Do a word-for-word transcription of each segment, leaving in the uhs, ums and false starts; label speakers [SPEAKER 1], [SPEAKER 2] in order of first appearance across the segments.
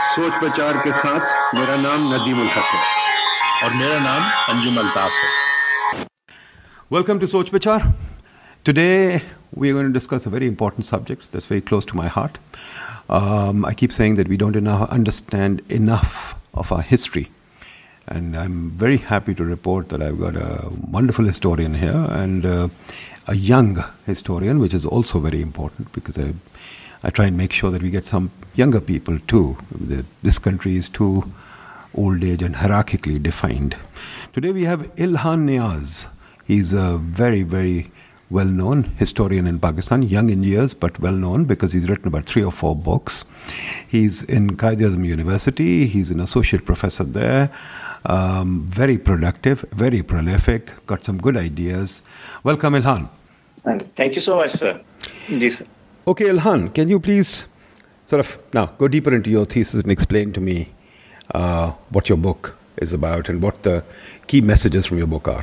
[SPEAKER 1] सोच विचार के साथ मेरा नाम नदीम उल हक है
[SPEAKER 2] और मेरा नाम अंजुम अल्ताफ है.
[SPEAKER 3] Welcome to Soch Vichar. Today we are going to discuss a very important subject that's very close to my heart. Um, I keep saying that we don't enough understand enough of our history. And I'm very happy to report that I've got a wonderful historian here and uh, a young historian, which is also very important because I, I try and make sure that we get some younger people too. This country is too old age and hierarchically defined. Today we have Ilhan Niaz. He's a very, very well-known historian in Pakistan, young in years, but well-known because he's written about three or four books. He's in Quaid-e-Azam University. He's an associate professor there. Um, very productive, very prolific, got some good ideas. Welcome, Ilhan.
[SPEAKER 4] Thank you so much, sir. Yes, sir.
[SPEAKER 3] Okay, Ilhan, can you please sort of now go deeper into your thesis and explain to me uh, what your book is about and what the key messages from your book are?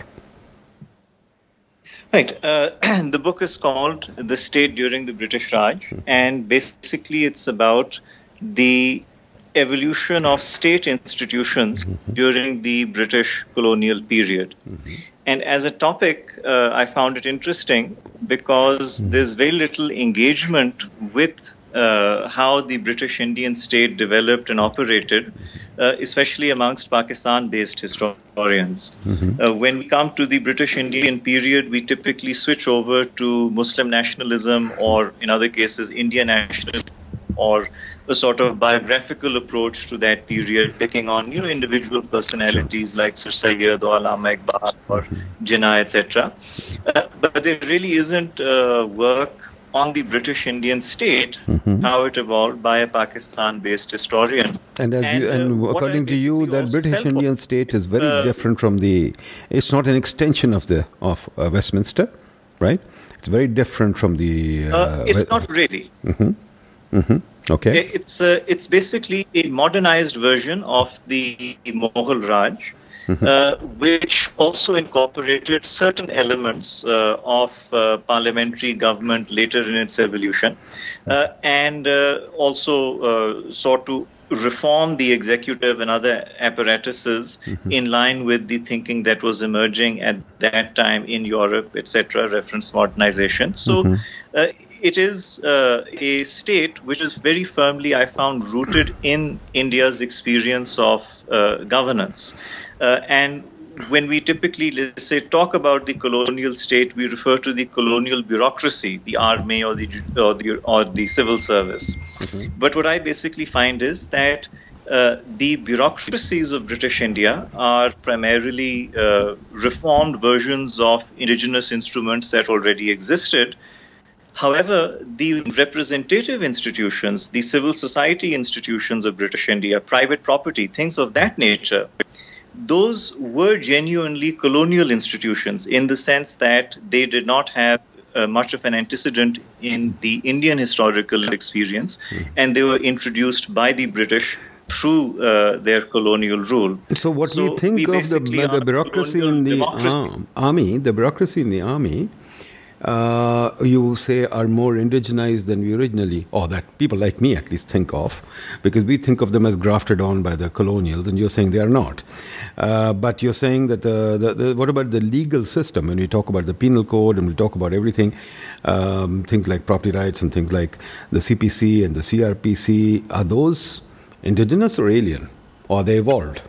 [SPEAKER 4] Right. Uh, the book is called The State During the British Raj, mm-hmm. and basically it's about the evolution of state institutions mm-hmm. during the British colonial period. Mm-hmm. And as a topic, uh, I found it interesting because mm-hmm. there's very little engagement with uh, how the British Indian state developed and operated, uh, especially amongst Pakistan-based historians. Mm-hmm. Uh, when we come to the British Indian period, we typically switch over to Muslim nationalism or, in other cases, Indian nationalism, or a sort of biographical approach to that period, picking on, you know, individual personalities sure. like Sir Sayyid or Allama Iqbal or mm-hmm. Jinnah, et cetera. Uh, but there really isn't uh, work on the British Indian state, mm-hmm. how it evolved by a Pakistan-based historian.
[SPEAKER 3] And, as and, you, and uh, according to you, that British Indian was, state is very uh, different from the. It's not an extension of the of uh, Westminster, right? It's very different from the.
[SPEAKER 4] Uh, uh, it's not really.
[SPEAKER 3] Mm-hmm. Mm-hmm. Okay.
[SPEAKER 4] It's uh, it's basically a modernized version of the Mughal Raj, mm-hmm. uh, which also incorporated certain elements uh, of uh, parliamentary government later in its evolution, uh, and uh, also uh, sought to reform the executive and other apparatuses mm-hmm. in line with the thinking that was emerging at that time in Europe, et cetera, reference modernization. So. Mm-hmm. Uh, It is uh, a state which is very firmly, I found, rooted in India's experience of uh, governance. Uh, and when we typically, let's say, talk about the colonial state, we refer to the colonial bureaucracy, the army or the or the, or the civil service. Mm-hmm. But what I basically find is that uh, the bureaucracies of British India are primarily uh, reformed versions of indigenous instruments that already existed. However, the representative institutions, the civil society institutions of British India, private property, things of that nature, those were genuinely colonial institutions in the sense that they did not have uh, much of an antecedent in the Indian historical experience, and they were introduced by the British through uh, their colonial rule.
[SPEAKER 3] So what so we think we of the, the bureaucracy in the uh, army, the bureaucracy in the army, Uh, you say are more indigenized than we originally, or that people like me at least think of, because we think of them as grafted on by the colonials, and you're saying they are not. Uh, but you're saying that the, the, the what about the legal system? When we talk about the penal code and we talk about everything, um, things like property rights and things like the C P C and the C R P C, are those indigenous or alien, or they evolved?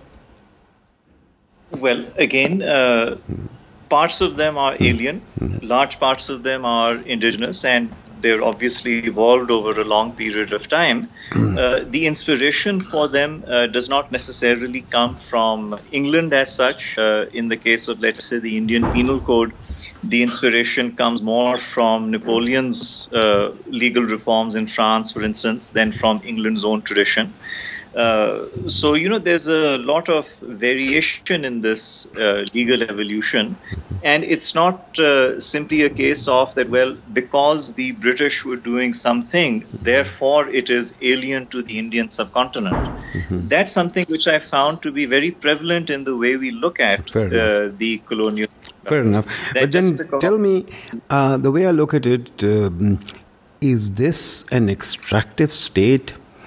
[SPEAKER 4] Well, again. Uh, hmm. Parts of them are alien, mm-hmm. large parts of them are indigenous, and they're obviously evolved over a long period of time. Mm-hmm. Uh, the inspiration for them uh, does not necessarily come from England as such. Uh, in the case of, let's say, the Indian Penal Code, the inspiration comes more from Napoleon's uh, legal reforms in France, for instance, than from England's own tradition. Uh, so, you know, there's a lot of variation in this uh, legal evolution. And it's not uh, simply a case of that, well, because the British were doing something, therefore it is alien to the Indian subcontinent. Mm-hmm. That's something which I found to be very prevalent in the way we look at uh, the colonial.
[SPEAKER 3] Fair enough. That but then tell me, uh, the way I look at it, um, is this an extractive state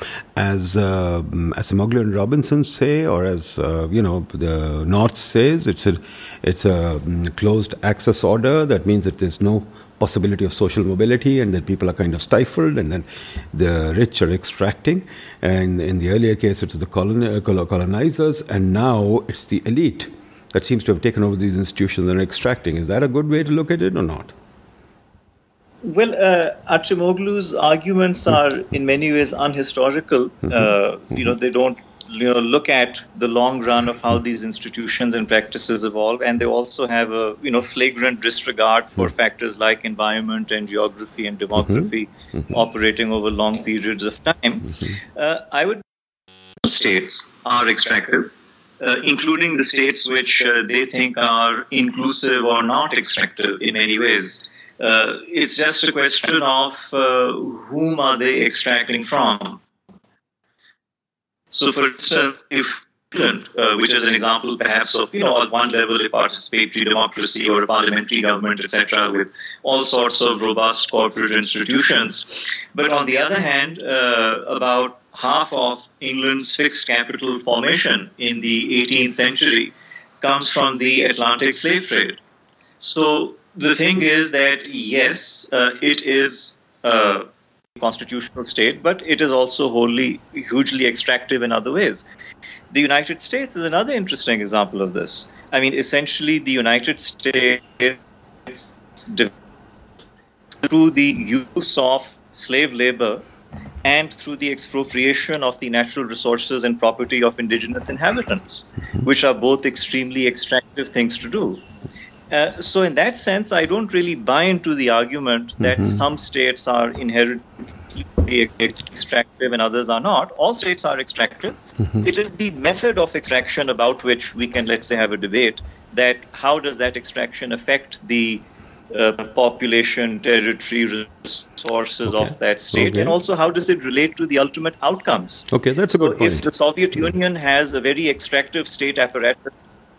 [SPEAKER 3] as uh, as Mowgli and Robinson say, or as uh, you know the North says, it's a it's a closed access order. That means that there's no possibility of social mobility, and that people are kind of stifled, and then the rich are extracting. And in the earlier case, it was the colon- colonizers, and now it's the elite that seems to have taken over these institutions and are extracting. Is that a good way to look at it or not?
[SPEAKER 4] Well, uh, Acemoglu's arguments are in many ways unhistorical.
[SPEAKER 3] Mm-hmm.
[SPEAKER 4] Uh, you know, they don't you know, look at the long run of how these institutions and practices evolve, and they also have a you know flagrant disregard for mm-hmm. factors like environment and geography and demography mm-hmm. operating over long periods of time. Mm-hmm. Uh, I would states are extractive. Uh, including the states which uh, they think are inclusive or not extractive in many ways. Uh, it's just a question of uh, whom are they extracting from. So, for instance, if England, uh, which is an example perhaps of, you know, at one level a participatory democracy or a parliamentary government, et cetera, with all sorts of robust corporate institutions. But on the other hand, uh, about half of England's fixed capital formation in the eighteenth century comes from the Atlantic slave trade. So the thing is that, yes, uh, it is a constitutional state, but it is also wholly, hugely extractive in other ways. The United States is another interesting example of this. I mean, essentially, the United States, through the use of slave labor and through the expropriation of the natural resources and property of indigenous inhabitants, which are both extremely extractive things to do. Uh, so in that sense, I don't really buy into the argument that mm-hmm. some states are inherently extractive and others are not. All states are extractive. Mm-hmm. It is the method of extraction about which we can, let's say, have a debate, that how does that extraction affect the uh, population, territory, resources okay. of that state, okay. and also how does it relate to the ultimate outcomes.
[SPEAKER 3] Okay, that's a good
[SPEAKER 4] so
[SPEAKER 3] point.
[SPEAKER 4] If the Soviet Union has a very extractive state apparatus,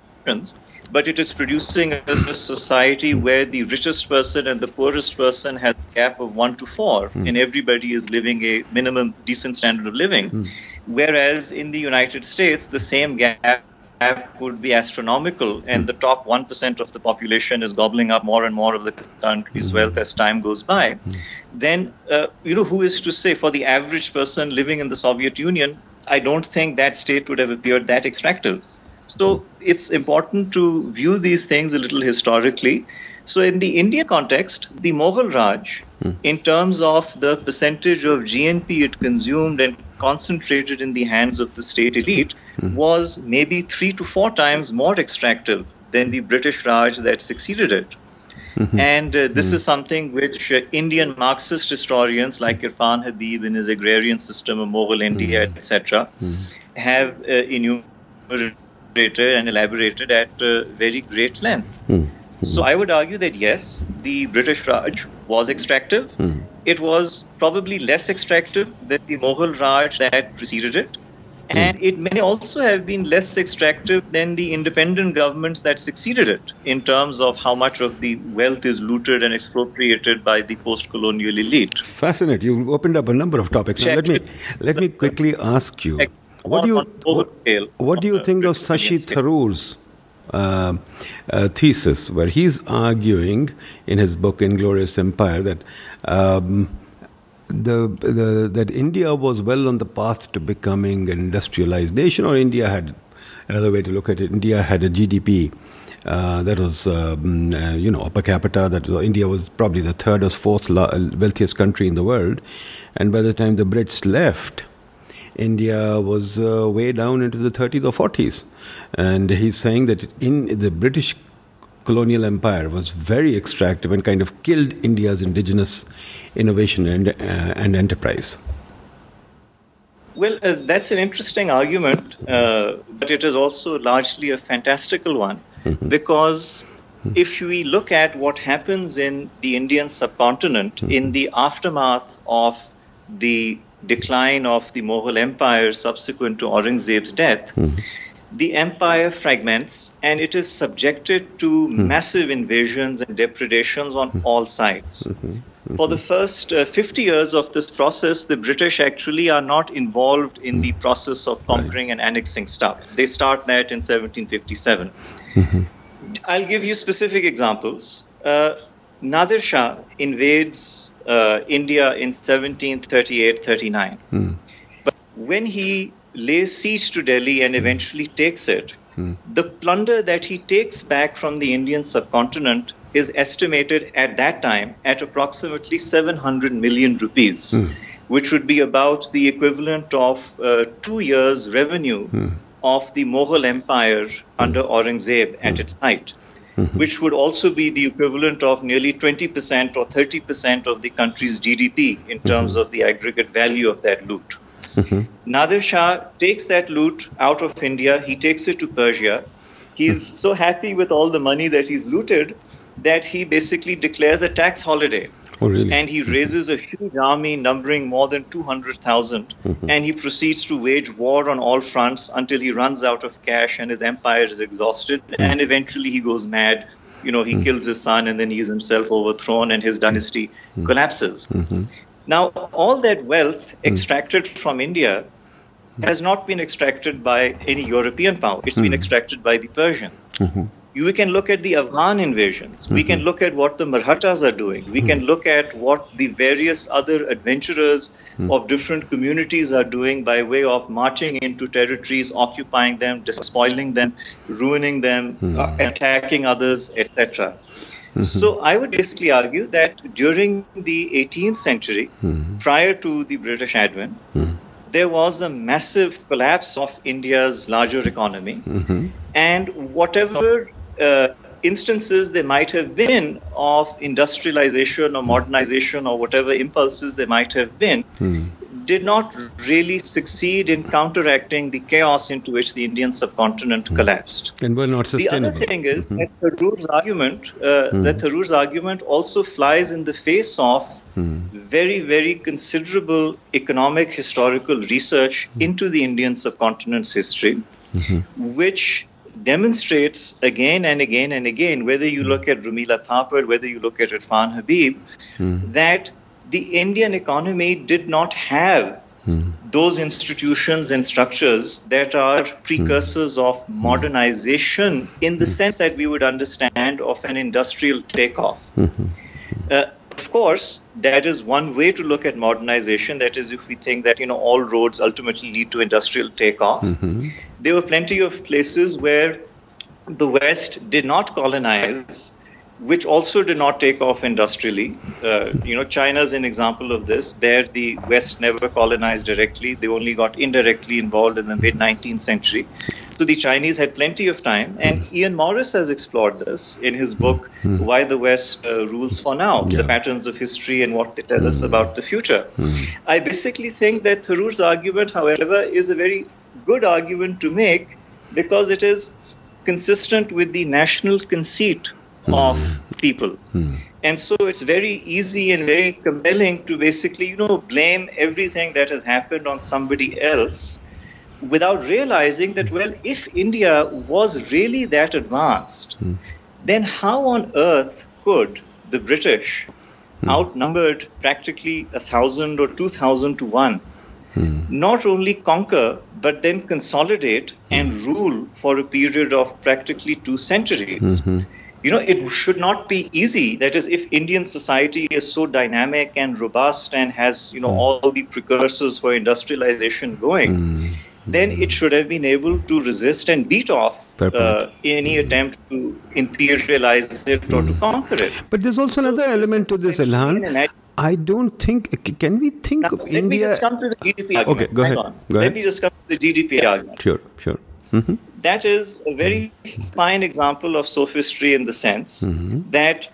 [SPEAKER 4] but it is producing a society where the richest person and the poorest person has a gap of one to four, mm. and everybody is living a minimum decent standard of living. Mm. Whereas in the United States, the same gap would be astronomical, and mm. the top one percent of the population is gobbling up more and more of the country's mm. wealth as time goes by. Mm. Then, uh, you know, who is to say for the average person living in the Soviet Union, I don't think that state would have appeared that extractive. So it's important to view these things a little historically. So in the Indian context, the Mughal Raj, mm. in terms of the percentage of G N P it consumed and concentrated in the hands of the state elite, mm. was maybe three to four times more extractive than the British Raj that succeeded it. Mm-hmm. And uh, this mm. is something which uh, Indian Marxist historians like Irfan Habib in his Agrarian System of Mughal India, mm. et cetera, mm. have uh, enumerated and elaborated at uh, very great length. Mm. Mm. So I would argue that yes, the British Raj was extractive. Mm. It was probably less extractive than the Mughal Raj that preceded it. Mm. And it may also have been less extractive than the independent governments that succeeded it in terms of how much of the wealth is looted and expropriated by the post-colonial elite.
[SPEAKER 3] Fascinating. You've opened up a number of topics. Now, let me let me quickly ask you. What do you what, what do you think of Shashi Tharoor's uh, uh, thesis, where he's arguing in his book Inglorious Empire that um, the, the that India was well on the path to becoming an industrialized nation, or India had another way to look at it. India had a G D P uh, that was um, uh, you know per capita. That was, India was probably the third or fourth la- wealthiest country in the world, and by the time the Brits left, India was uh, way down into the thirties or forties. And he's saying that in the British colonial empire was very extractive and kind of killed India's indigenous innovation and, uh, and enterprise.
[SPEAKER 4] Well, uh, that's an interesting argument, uh, but it is also largely a fantastical one, mm-hmm. because mm-hmm. if we look at what happens in the Indian subcontinent mm-hmm. in the aftermath of the decline of the Mughal Empire subsequent to Aurangzeb's death, mm. the empire fragments and it is subjected to mm. massive invasions and depredations on mm. all sides. Mm-hmm. for the first uh, fifty years of this process, the British actually are not involved in the process of conquering and annexing stuff. They start that in seventeen fifty-seven.
[SPEAKER 3] Mm-hmm.
[SPEAKER 4] I'll give you specific examples. Uh, Nadir Shah invades uh, India in seventeen thirty-eight thirty-nine.
[SPEAKER 3] Mm.
[SPEAKER 4] But when he lays siege to Delhi and eventually takes it,
[SPEAKER 3] Mm.
[SPEAKER 4] the plunder that he takes back from the Indian subcontinent is estimated at that time at approximately seven hundred million rupees,
[SPEAKER 3] Mm.
[SPEAKER 4] which would be about the equivalent of uh, two years' revenue
[SPEAKER 3] Mm.
[SPEAKER 4] of the Mughal Empire under Aurangzeb at its height,
[SPEAKER 3] Mm-hmm.
[SPEAKER 4] which would also be the equivalent of nearly twenty percent or thirty percent of the country's G D P in terms of the aggregate value of that loot.
[SPEAKER 3] Mm-hmm.
[SPEAKER 4] Nadir Shah takes that loot out of India. He takes it to Persia. He's so happy with all the money that he's looted that he basically declares a tax holiday.
[SPEAKER 3] Oh, really?
[SPEAKER 4] And he raises a huge army numbering more than two hundred thousand.
[SPEAKER 3] Mm-hmm.
[SPEAKER 4] And he proceeds to wage war on all fronts until he runs out of cash and his empire is exhausted.
[SPEAKER 3] Mm-hmm.
[SPEAKER 4] And eventually he goes mad. You know, he mm-hmm. kills his son and then he is himself overthrown and his dynasty mm-hmm. collapses.
[SPEAKER 3] Mm-hmm.
[SPEAKER 4] Now, all that wealth extracted from India has not been extracted by any European power. It's
[SPEAKER 3] Mm-hmm.
[SPEAKER 4] been extracted by the Persians.
[SPEAKER 3] Mm-hmm.
[SPEAKER 4] We can look at the Afghan invasions. We can look at what the Marathas are doing. We can look at what the various other adventurers of different communities are doing by way of marching into territories, occupying them, despoiling them, ruining them, uh, attacking others, et cetera. So I would basically argue that during the eighteenth century,
[SPEAKER 3] Mm-hmm.
[SPEAKER 4] prior to the British advent,
[SPEAKER 3] Mm-hmm.
[SPEAKER 4] there was a massive collapse of India's larger economy.
[SPEAKER 3] Mm-hmm.
[SPEAKER 4] And whatever uh, instances there might have been of industrialization or modernization or whatever impulses there might have been,
[SPEAKER 3] Mm-hmm.
[SPEAKER 4] did not really succeed in counteracting the chaos into which the Indian subcontinent mm-hmm. collapsed.
[SPEAKER 3] And were not
[SPEAKER 4] The
[SPEAKER 3] sustainable.
[SPEAKER 4] other thing is
[SPEAKER 3] Mm-hmm.
[SPEAKER 4] that Tharoor's argument, uh,
[SPEAKER 3] Mm-hmm.
[SPEAKER 4] that Tharoor's argument also flies in the face of
[SPEAKER 3] Mm-hmm.
[SPEAKER 4] very, very considerable economic historical research into the Indian subcontinent's history,
[SPEAKER 3] Mm-hmm.
[SPEAKER 4] which demonstrates again and again and again, whether you look at Rumila Thapar, whether you look at Irfan Habib,
[SPEAKER 3] Mm-hmm.
[SPEAKER 4] that the Indian economy did not have
[SPEAKER 3] Mm-hmm.
[SPEAKER 4] those institutions and structures that are precursors of modernization in the sense that we would understand of an industrial takeoff.
[SPEAKER 3] Mm-hmm.
[SPEAKER 4] Uh, of course, that is one way to look at modernization. That is, if we think that, you know, all roads ultimately lead to industrial takeoff.
[SPEAKER 3] Mm-hmm.
[SPEAKER 4] There were plenty of places where the West did not colonize, which also did not take off industrially. Uh, you know, China is an example of this. There, the West never colonized directly. They only got indirectly involved in the mid-nineteenth century. So the Chinese had plenty of time. And Ian Morris has explored this in his book,
[SPEAKER 3] Mm.
[SPEAKER 4] Why the West uh, Rules for Now,
[SPEAKER 3] Yeah.
[SPEAKER 4] The Patterns of History and What They Tell Us About the Future.
[SPEAKER 3] Mm.
[SPEAKER 4] I basically think that Tharoor's argument, however, is a very good argument to make because it is consistent with the national conceit of people.
[SPEAKER 3] Mm.
[SPEAKER 4] And so it's very easy and very compelling to basically, you know, blame everything that has happened on somebody else without realizing that, well, if India was really that advanced,
[SPEAKER 3] Mm.
[SPEAKER 4] then how on earth could the British,
[SPEAKER 3] Mm.
[SPEAKER 4] outnumbered practically a thousand or two thousand to one,
[SPEAKER 3] Mm.
[SPEAKER 4] not only conquer, but then consolidate and rule for a period of practically two centuries?
[SPEAKER 3] Mm-hmm.
[SPEAKER 4] You know, it should not be easy. That is, if Indian society is so dynamic and robust and has, you know, all the precursors for industrialization going,
[SPEAKER 3] Mm.
[SPEAKER 4] then it should have been able to resist and beat off
[SPEAKER 3] Fair point.
[SPEAKER 4] uh, any attempt to imperialize it or to conquer it.
[SPEAKER 3] But there's also
[SPEAKER 4] So
[SPEAKER 3] another
[SPEAKER 4] this
[SPEAKER 3] element
[SPEAKER 4] is
[SPEAKER 3] to this,
[SPEAKER 4] essentially
[SPEAKER 3] Ilhan.
[SPEAKER 4] an ad-
[SPEAKER 3] I don't think, can we think
[SPEAKER 4] Now,
[SPEAKER 3] of
[SPEAKER 4] let me
[SPEAKER 3] India...
[SPEAKER 4] just come to the G D P argument.
[SPEAKER 3] Okay, go
[SPEAKER 4] Hang
[SPEAKER 3] ahead.
[SPEAKER 4] on.
[SPEAKER 3] Go
[SPEAKER 4] let
[SPEAKER 3] ahead.
[SPEAKER 4] me just come to the G D P argument.
[SPEAKER 3] Sure, sure. Mm-hmm.
[SPEAKER 4] That is a very fine example of sophistry in the sense
[SPEAKER 3] Mhm.
[SPEAKER 4] that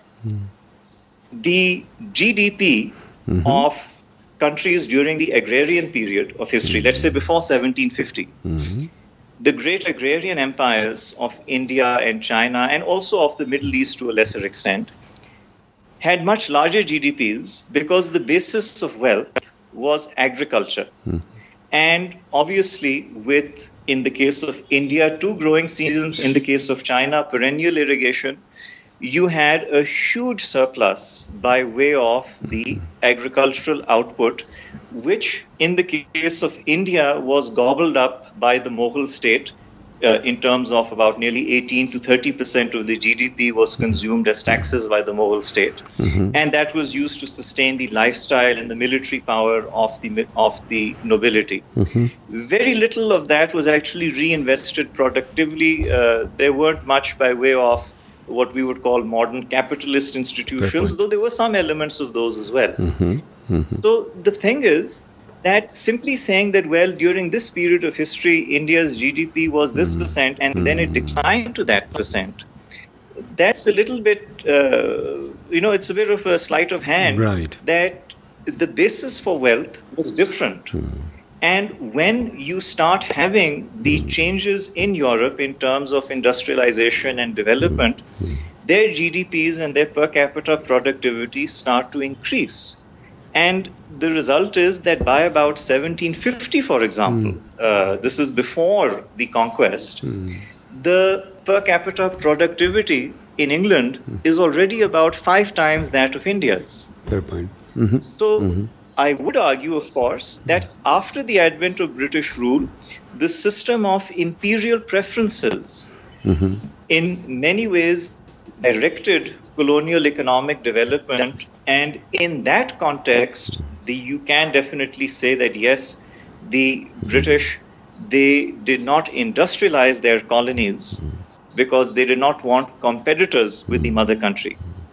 [SPEAKER 4] the G D P
[SPEAKER 3] Mhm.
[SPEAKER 4] of countries during the agrarian period of history, let's say before seventeen fifty,
[SPEAKER 3] Mhm.
[SPEAKER 4] the great agrarian empires of India and China and also of the Middle East to a lesser extent had much larger G D Ps because the basis of wealth was agriculture.
[SPEAKER 3] Mm.
[SPEAKER 4] And obviously, with, in the case of India, two growing seasons, in the case of China, perennial irrigation, you had a huge surplus by way of the agricultural output, which in the case of India was gobbled up by the Mughal state. Uh, in terms of about nearly eighteen to thirty percent of the G D P was consumed as taxes by the Mughal state. Mm-hmm. And that was used to sustain the lifestyle and the military power of the of the nobility. Mm-hmm. Very little of that was actually reinvested productively. Uh, there weren't much by way of what we would call modern capitalist institutions, though there were some elements of those as well. Mm-hmm. Mm-hmm. So the thing is, that simply saying that, well, during this period of history, India's G D P was this mm. percent and mm. then it declined to that percent, that's a little bit, uh, you know, it's a bit of a sleight of hand.
[SPEAKER 3] Right.
[SPEAKER 4] That the basis for wealth was different. Mm. And when you start having the mm. changes in Europe in terms of industrialization and development, mm. their G D Ps and their per capita productivity start to increase. And the result is that by about seventeen fifty, for example, mm. uh, this is before the conquest, mm. the per capita productivity in England mm. is already about five times that of India's.
[SPEAKER 3] Fair point. Mm-hmm.
[SPEAKER 4] So
[SPEAKER 3] mm-hmm.
[SPEAKER 4] I would argue, of course, that after the advent of British rule, the system of imperial preferences mm-hmm. in many ways directed colonial economic development, and in that context, the, you can definitely say that yes, the British, they did not industrialize their colonies because they did not want competitors with the mother country.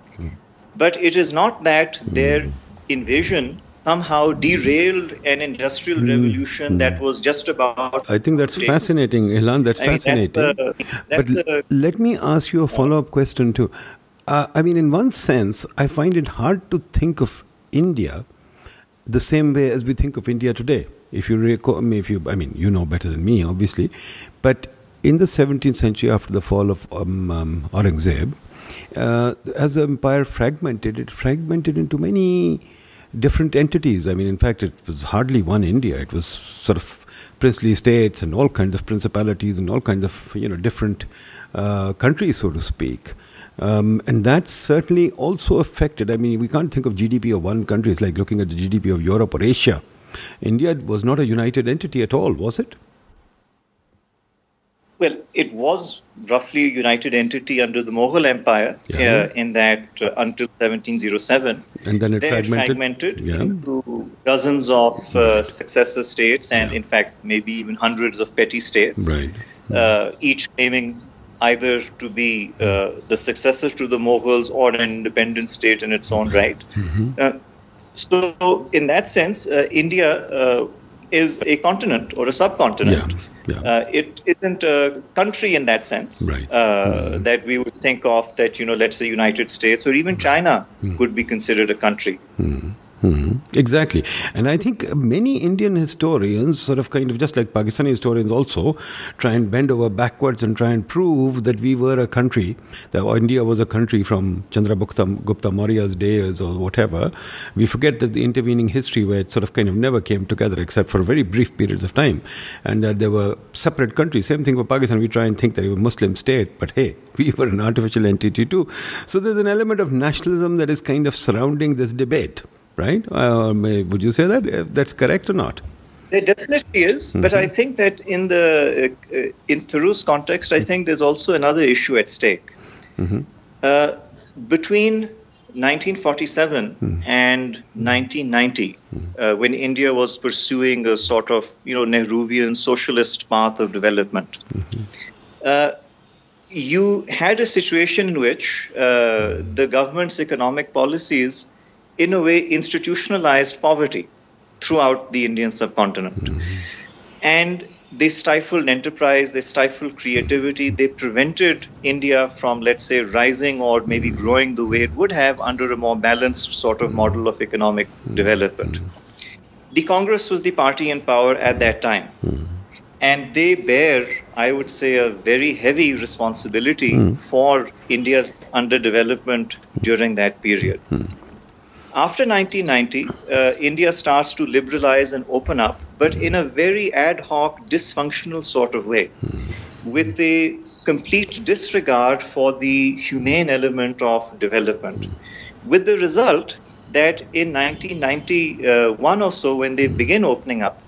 [SPEAKER 4] But it is not that their invasion somehow derailed an industrial revolution mm. that was just about...
[SPEAKER 3] I think that's fascinating, Ilan, that's I fascinating. Mean, that's the, that's but the, let me ask you a follow-up question too. Uh, I mean, in one sense, I find it hard to think of India the same way as we think of India today. If you recall, I mean, if you, I mean, you know better than me, obviously. But in the seventeenth century, after the fall of um, um, Aurangzeb, uh, as the empire fragmented, it fragmented into many different entities. I mean, in fact, it was hardly one India. It was sort of princely states and all kinds of principalities and all kinds of, you know, different uh, countries, so to speak. Um, and that certainly also affected, I mean, we can't think of G D P of one country. It's like looking at the G D P of Europe or Asia. India was not a united entity at all, was it?
[SPEAKER 4] Well, it was roughly a united entity under the Mughal Empire yeah. uh, in that uh, until seventeen oh seven.
[SPEAKER 3] And then it
[SPEAKER 4] then
[SPEAKER 3] fragmented,
[SPEAKER 4] it fragmented yeah. into dozens of uh, successor states and, yeah. in fact, maybe even hundreds of petty states,
[SPEAKER 3] right.
[SPEAKER 4] uh, each claiming either to be uh, the successor to the Mughals or an independent state in its own right. Mm-hmm. Uh, so, in that sense, uh, India uh, is a continent or a subcontinent. Yeah. Yeah. Uh, it isn't a country in that sense
[SPEAKER 3] right.
[SPEAKER 4] uh,
[SPEAKER 3] mm-hmm.
[SPEAKER 4] that we would think of that, you know, let's say United States or even China mm-hmm. could be considered a country.
[SPEAKER 3] Mm-hmm. Mm-hmm. Exactly. And I think many Indian historians sort of kind of, just like Pakistani historians also, try and bend over backwards and try and prove that we were a country, that India was a country from Chandragupta Gupta Maurya's days or whatever. We forget that the intervening history where it sort of kind of never came together except for very brief periods of time, and that there were separate countries. Same thing for Pakistan. We try and think that it was a Muslim state, but hey, we were an artificial entity too. So there's an element of nationalism that is kind of surrounding this debate. Right? Uh, may, would you say that uh, that's correct or not?
[SPEAKER 4] There definitely is, mm-hmm. but I think that in the uh, in Thiru's context, I think there's also another issue at stake. Mm-hmm. Uh, between nineteen forty-seven mm-hmm. and nineteen ninety, mm-hmm. uh, when India was pursuing a sort of, you know, Nehruvian socialist path of development, mm-hmm. uh, you had a situation in which uh, the government's economic policies in a way institutionalized poverty throughout the Indian subcontinent. Mm-hmm. And they stifled enterprise, they stifled creativity, they prevented India from, let's say, rising or maybe growing the way it would have under a more balanced sort of model of economic mm-hmm. development. The Congress was the party in power at that time. Mm-hmm. And they bear, I would say, a very heavy responsibility mm-hmm. for India's underdevelopment during that period. Mm-hmm. After nineteen ninety, uh, India starts to liberalize and open up, but in a very ad hoc, dysfunctional sort of way, with a complete disregard for the humane element of development, with the result that in nineteen ninety-one or so, when they begin opening up,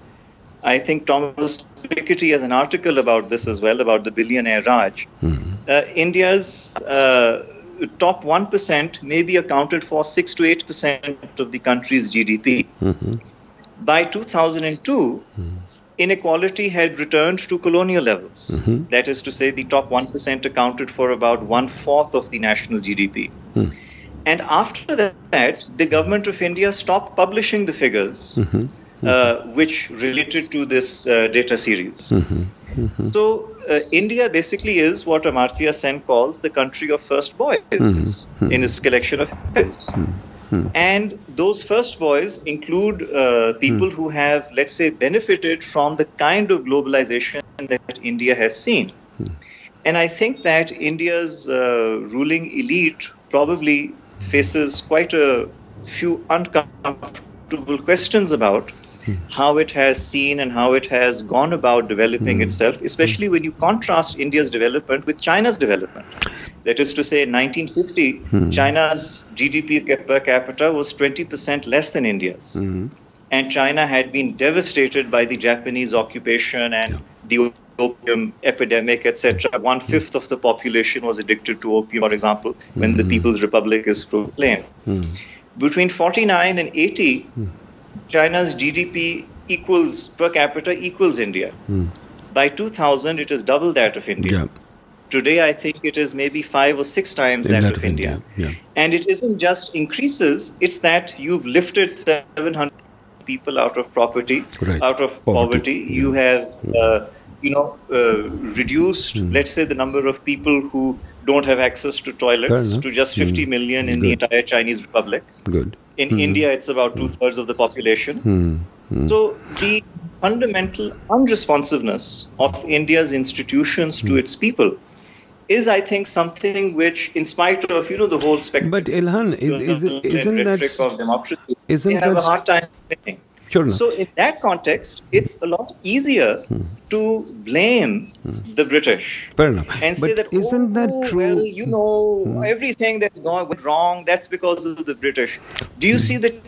[SPEAKER 4] I think Thomas Piketty has an article about this as well, about the billionaire Raj. Mm-hmm. Uh, India's uh, top one percent may be accounted for six to eight percent of the country's G D P. Mm-hmm. By two thousand two, mm-hmm. inequality had returned to colonial levels. Mm-hmm. That is to say, the top one percent accounted for about one-fourth of the national G D P. Mm. And after that, the government of India stopped publishing the figures, mm-hmm. Mm-hmm. Uh, which related to this uh, data series. Mm-hmm. Mm-hmm. So, uh, India basically is what Amartya Sen calls the country of first boys mm-hmm. in his collection of hills. Mm-hmm. And those first boys include uh, people mm-hmm. who have, let's say, benefited from the kind of globalization that India has seen. Mm-hmm. And I think that India's uh, ruling elite probably faces quite a few uncomfortable questions about how it has seen and how it has gone about developing mm. itself, especially mm. when you contrast India's development with China's development. That is to say, in nineteen fifty, mm. China's G D P per capita was twenty percent less than India's. Mm. And China had been devastated by the Japanese occupation and yeah. the opium epidemic, et cetera. One-fifth of the population was addicted to opium, for example, when mm. the People's Republic is proclaimed. Mm. Between forty-nine and eighty, mm. China's G D P equals, per capita equals India. Mm. By two thousand, it is double that of India. Yeah. Today, I think it is maybe five or six times that, that of India. India. Yeah. And it isn't just increases, it's that you've lifted seven hundred people out of property, right. out of poverty. poverty. Yeah. You have, uh, you know, uh, reduced, mm. let's say, the number of people who don't have access to toilets to just fifty mm. million in Good. the entire Chinese Republic.
[SPEAKER 3] Good.
[SPEAKER 4] In mm. India, it's about two-thirds of the population. Mm. Mm. So the fundamental unresponsiveness of India's institutions mm. to its people is, I think, something which, in spite of, you know, the whole spectrum
[SPEAKER 3] but Ilhan, is, is it, isn't
[SPEAKER 4] rhetoric
[SPEAKER 3] that,
[SPEAKER 4] of democracy,
[SPEAKER 3] isn't
[SPEAKER 4] they have
[SPEAKER 3] that,
[SPEAKER 4] a hard time winning.
[SPEAKER 3] Sure
[SPEAKER 4] so in that context, it's a lot easier hmm. to blame hmm. the British
[SPEAKER 3] Fair enough.
[SPEAKER 4] and
[SPEAKER 3] but
[SPEAKER 4] say that,
[SPEAKER 3] isn't
[SPEAKER 4] oh,
[SPEAKER 3] that true?
[SPEAKER 4] well, you know, hmm. everything that's gone wrong, that's because of the British. Do you hmm. see the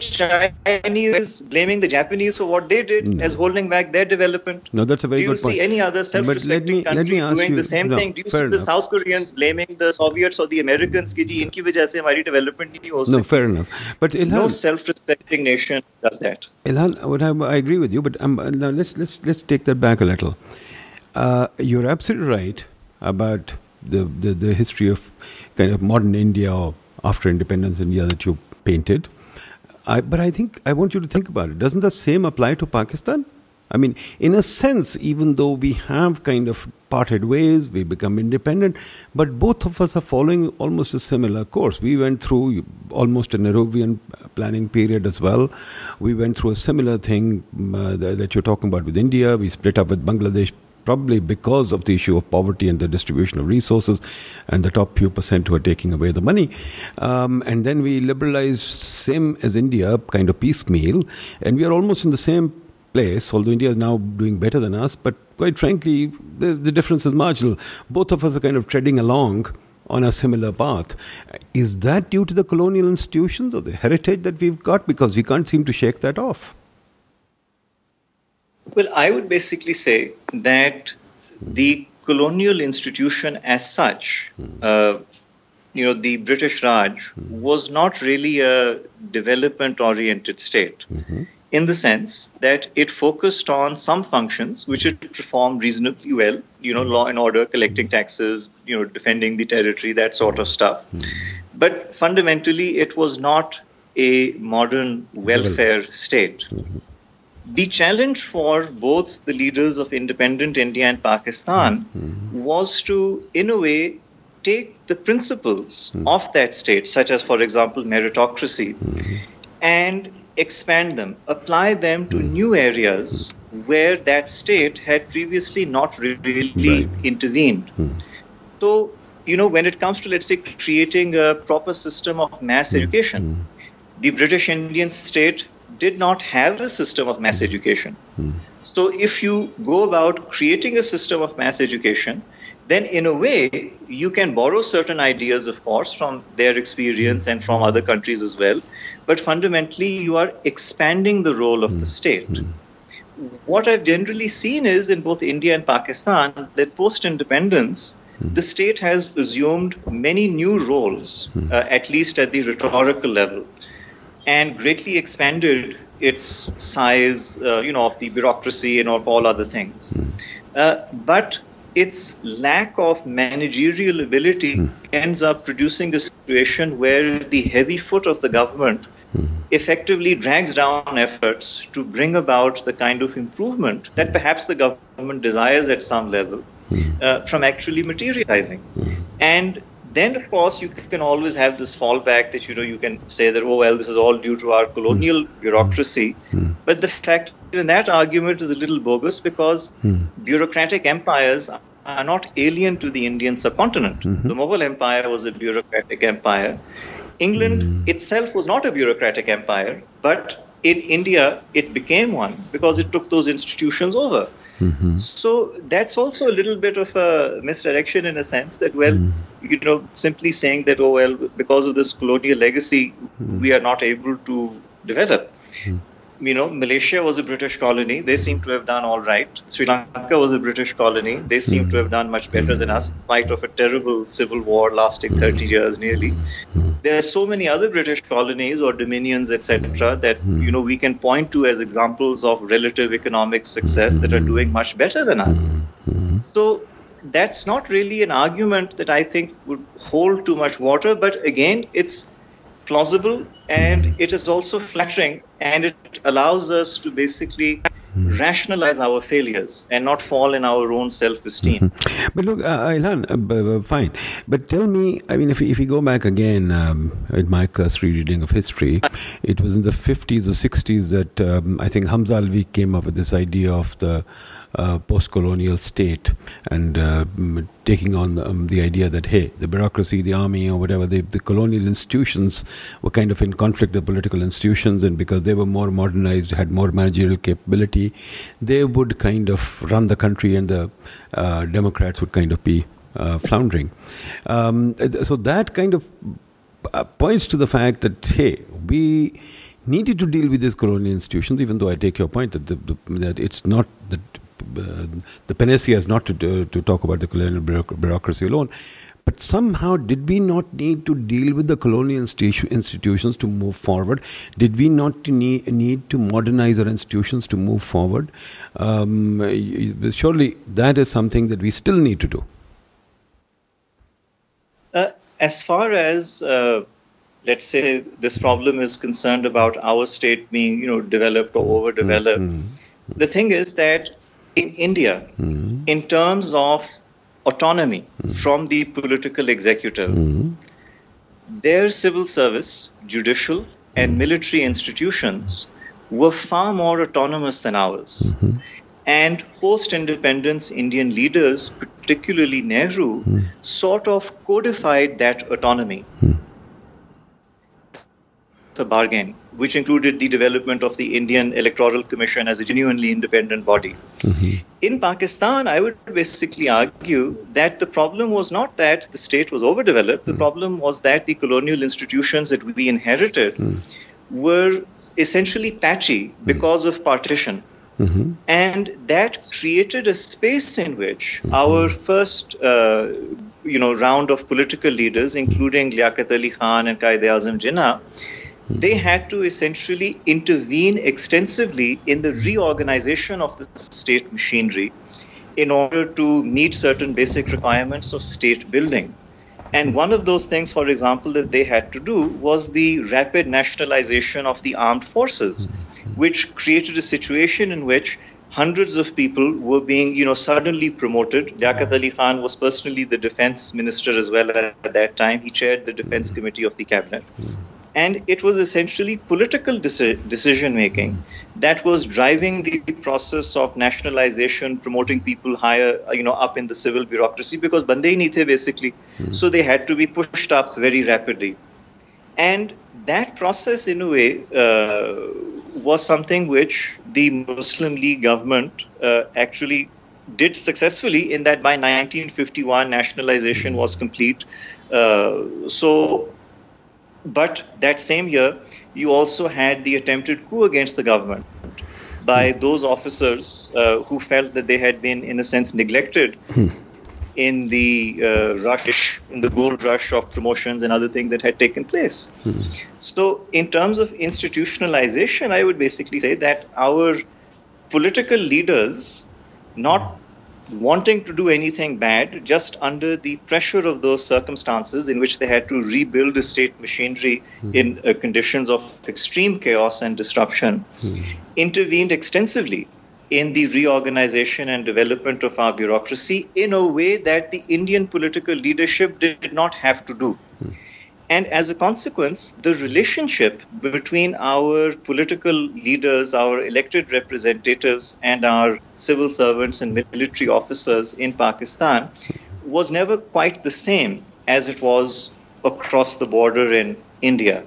[SPEAKER 4] Chinese blaming the Japanese for what they did no. as holding back their development?
[SPEAKER 3] No, that's a very
[SPEAKER 4] good
[SPEAKER 3] point.
[SPEAKER 4] Do you see any other self-respecting country doing
[SPEAKER 3] you,
[SPEAKER 4] the same
[SPEAKER 3] no,
[SPEAKER 4] thing? Do you see
[SPEAKER 3] enough.
[SPEAKER 4] the South Koreans blaming the Soviets or the Americans ki ji inki wajah se hamari development nahi ho sakti?
[SPEAKER 3] No, fair enough. But Ilhan,
[SPEAKER 4] no self-respecting nation does that.
[SPEAKER 3] Ilhan, what I, I agree with you, but um, now let's let's let's take that back a little. Uh, you're absolutely right about the, the the history of kind of modern India or after independence India that you painted. I, but I think I want you to think about it. Doesn't the same apply to Pakistan? I mean, in a sense, even though we have kind of parted ways, we become independent, but both of us are following almost a similar course. We went through almost a Nehruvian planning period as well. We went through a similar thing uh, that, that you're talking about with India. We split up with Bangladesh probably because of the issue of poverty and the distribution of resources and the top few percent who are taking away the money. Um, and then we liberalized, same as India, kind of piecemeal, and we are almost in the same place, although India is now doing better than us, but quite frankly, the, the difference is marginal. Both of us are kind of treading along on a similar path. Is that due to the colonial institutions or the heritage that we've got? Because we can't seem to shake that off.
[SPEAKER 4] Well, I would basically say that the colonial institution as such, uh, you know, the British Raj, was not really a development-oriented state. Mm-hmm. In the sense that it focused on some functions which it performed reasonably well, you know, law and order, collecting taxes, you know, defending the territory, that sort of stuff. Mm-hmm. But fundamentally, it was not a modern welfare state. Mm-hmm. The challenge for both the leaders of independent India and Pakistan mm-hmm. was to, in a way, take the principles mm-hmm. of that state, such as, for example, meritocracy, mm-hmm. and expand them, apply them to mm. new areas where that state had previously not really right. intervened. Mm. So, you know, when it comes to, let's say, creating a proper system of mass mm. education, mm. the British Indian state did not have a system of mass mm. education. Mm. So if you go about creating a system of mass education, then in a way, you can borrow certain ideas, of course, from their experience and from other countries as well. But fundamentally, you are expanding the role of the state. What I've generally seen is in both India and Pakistan that post-independence, the state has assumed many new roles, uh, at least at the rhetorical level, and greatly expanded its size, uh, you know, of the bureaucracy and of all other things. Uh, but its lack of managerial ability ends up producing a situation where the heavy foot of the government effectively drags down efforts to bring about the kind of improvement that perhaps the government desires at some level uh, from actually materializing. And then, of course, you can always have this fallback that, you know, you can say that, oh, well, this is all due to our colonial bureaucracy. But the fact in that argument is a little bogus because bureaucratic empires are not alien to the Indian subcontinent. The Mughal Empire was a bureaucratic empire. England mm. itself was not a bureaucratic empire, but in India, it became one because it took those institutions over. Mm-hmm. So that's also a little bit of a misdirection in a sense that, well, mm. you know, simply saying that, oh, well, because of this colonial legacy, mm. we are not able to develop. Mm. You know, Malaysia was a British colony. They seem to have done all right. Sri Lanka was a British colony. They seem mm. to have done much better than us, in spite of a terrible civil war lasting thirty years nearly. There are so many other British colonies or dominions, et cetera, that, you know, we can point to as examples of relative economic success that are doing much better than us. So that's not really an argument that I think would hold too much water. But again, it's plausible and it is also flattering, and it allows us to basically rationalize our failures and not fall in our own self-esteem.
[SPEAKER 3] But look, uh, Ilhan, uh, b- b- fine. But tell me, I mean, if if we go back again um, in my cursory reading of history, it was in the fifties or sixties that um, I think Hamza Alvi came up with this idea of the uh, post-colonial state and uh, taking on the, um, the idea that, hey, the bureaucracy, the army or whatever, the, the colonial institutions were kind of in conflict with political institutions, and because they were more modernized, had more managerial capability, they would kind of run the country and the uh, Democrats would kind of be uh, floundering. Um, so that kind of uh, points to the fact that, hey, we needed to deal with these colonial institutions, even though I take your point that, the, the, that it's not that uh, the panacea is not to, to, to talk about the colonial bureaucracy alone. But somehow, did we not need to deal with the colonial institu- institutions to move forward? Did we not need, need to modernize our institutions to move forward? Um, surely that is something that we still need to do.
[SPEAKER 4] Uh, as far as, uh, let's say, this problem is concerned about our state being, you know, developed or overdeveloped, mm-hmm. the thing is that in India, mm-hmm. in terms of autonomy mm-hmm. from the political executive, mm-hmm. their civil service, judicial, and military institutions were far more autonomous than ours. Mm-hmm. And post-independence Indian leaders, particularly Nehru, mm-hmm. sort of codified that autonomy. Mm-hmm. A bargain, which included the development of the Indian Electoral Commission as a genuinely independent body. Mm-hmm. In Pakistan, I would basically argue that the problem was not that the state was overdeveloped. The mm-hmm. problem was that the colonial institutions that we inherited mm-hmm. were essentially patchy because mm-hmm. of partition. Mm-hmm. And that created a space in which mm-hmm. our first uh, you know, round of political leaders, including Liaquat Ali Khan and Quaid-e-Azam Jinnah, they had to essentially intervene extensively in the reorganization of the state machinery in order to meet certain basic requirements of state building. And one of those things, for example, that they had to do was the rapid nationalization of the armed forces, which created a situation in which hundreds of people were being, you know, suddenly promoted. Liaquat Ali Khan was personally the defense minister as well at that time. He chaired the defense committee of the cabinet. And it was essentially political deci- decision-making that was driving the process of nationalization, promoting people higher, you know, up in the civil bureaucracy, because bande hi nahi the basically. Mm-hmm. So they had to be pushed up very rapidly. And that process, in a way, uh, was something which the Muslim League government uh, actually did successfully in that by nineteen fifty-one nationalization was complete. Uh, so, but that same year, you also had the attempted coup against the government by those officers uh, who felt that they had been, in a sense, neglected in the uh, rush, in the gold rush of promotions and other things that had taken place. So, in terms of institutionalization, I would basically say that our political leaders, not wanting to do anything bad, just under the pressure of those circumstances in which they had to rebuild the state machinery mm. in uh, conditions of extreme chaos and disruption, mm. intervened extensively in the reorganization and development of our bureaucracy in a way that the Indian political leadership did not have to do. Mm. And as a consequence, the relationship between our political leaders, our elected representatives, and our civil servants and military officers in Pakistan was never quite the same as it was across the border in India.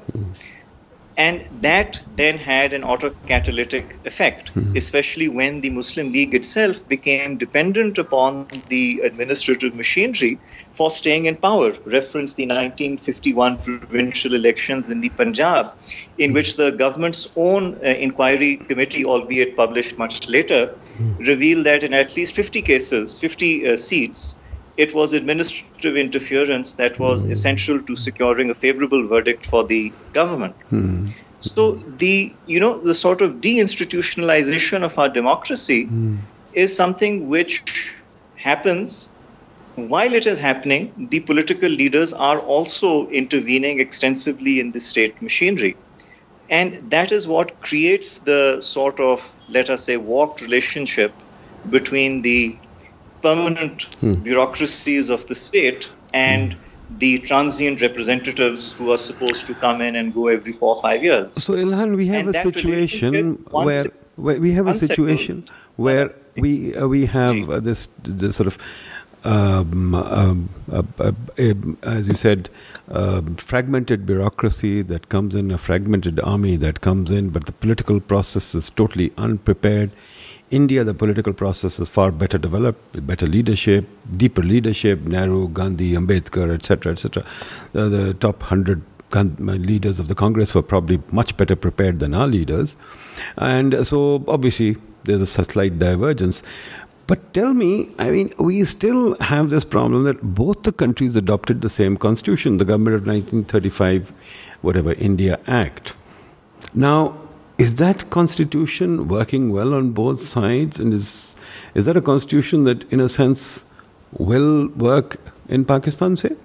[SPEAKER 4] And that then had an autocatalytic effect, especially when the Muslim League itself became dependent upon the administrative machinery for staying in power. Reference the nineteen fifty-one provincial elections in the Punjab, in which the government's own uh, inquiry committee, albeit published much later, revealed that in at least fifty cases, fifty uh, seats, it was administrative interference that was essential to securing a favorable verdict for the government. Hmm. So the, you know, the sort of deinstitutionalization of our democracy hmm. is something which happens. While it is happening, the political leaders are also intervening extensively in the state machinery. And that is what creates the sort of, let us say, warped relationship between the permanent hmm. bureaucracies of the state and the transient representatives who are supposed to come in and go every four or five years.
[SPEAKER 3] So, Ilhan, we have and a situation where, where we have a situation where we uh, we have uh, this this sort of um, um, uh, uh, uh, as you said, uh, fragmented bureaucracy that comes in, a fragmented army that comes in, but the political process is totally unprepared. India, the political process is far better developed, better leadership, deeper leadership, Nehru, Gandhi, Ambedkar, et cetera, et cetera. Uh, the top hundred leaders of the Congress were probably much better prepared than our leaders. And so, obviously, there's a slight divergence. But tell me, I mean, we still have this problem that both the countries adopted the same constitution, the government of nineteen thirty-five, whatever, India Act. Now, is that constitution working well on both sides? And is is that a constitution that, in a sense, will work in Pakistan, say?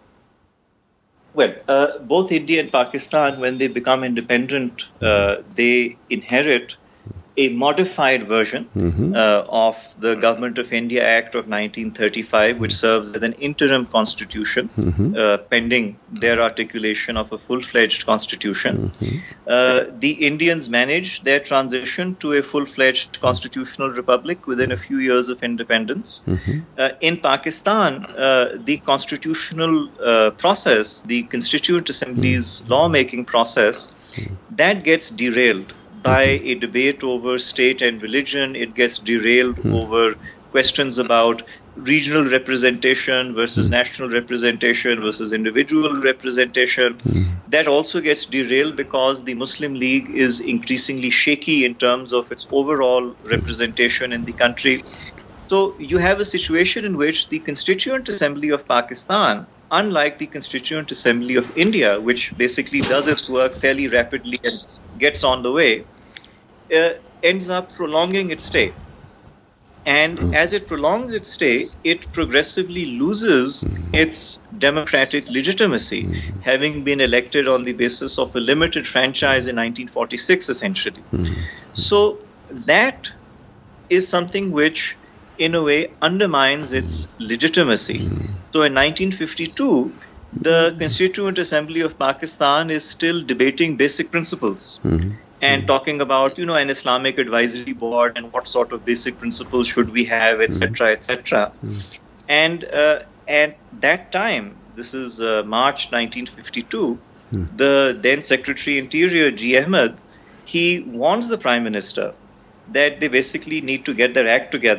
[SPEAKER 4] Well, uh, both India and Pakistan, when they become independent, uh, they inherit a modified version mm-hmm. uh, of the Government of India Act of nineteen thirty-five, which serves as an interim constitution, mm-hmm. uh, pending their articulation of a full-fledged constitution. Mm-hmm. Uh, the Indians managed their transition to a full-fledged constitutional republic within a few years of independence. Mm-hmm. Uh, in Pakistan, uh, the constitutional uh, process, the Constituent Assembly's mm-hmm. lawmaking process, mm-hmm. that gets derailed by a debate over state and religion. It gets derailed mm. over questions about regional representation versus mm. national representation versus individual representation. Mm. That also gets derailed because the Muslim League is increasingly shaky in terms of its overall representation in the country. So you have a situation in which the Constituent Assembly of Pakistan, unlike the Constituent Assembly of India, which basically does its work fairly rapidly and gets on the way, uh, ends up prolonging its stay. And mm. as it prolongs its stay, it progressively loses mm. its democratic legitimacy, mm. having been elected on the basis of a limited franchise in nineteen forty-six, essentially. Mm. So that is something which, in a way, undermines its legitimacy. Mm. So in nineteen fifty-two, the Constituent Assembly of Pakistan is still debating basic principles. Mm. And talking about, you know, an Islamic advisory board and what sort of basic principles should we have, et cetera, et cetera. Mm. And uh, at that time, this is uh, March nineteen fifty-two, mm. the then Secretary Interior, G. Ahmed, he warns the Prime Minister that they basically need to get their act together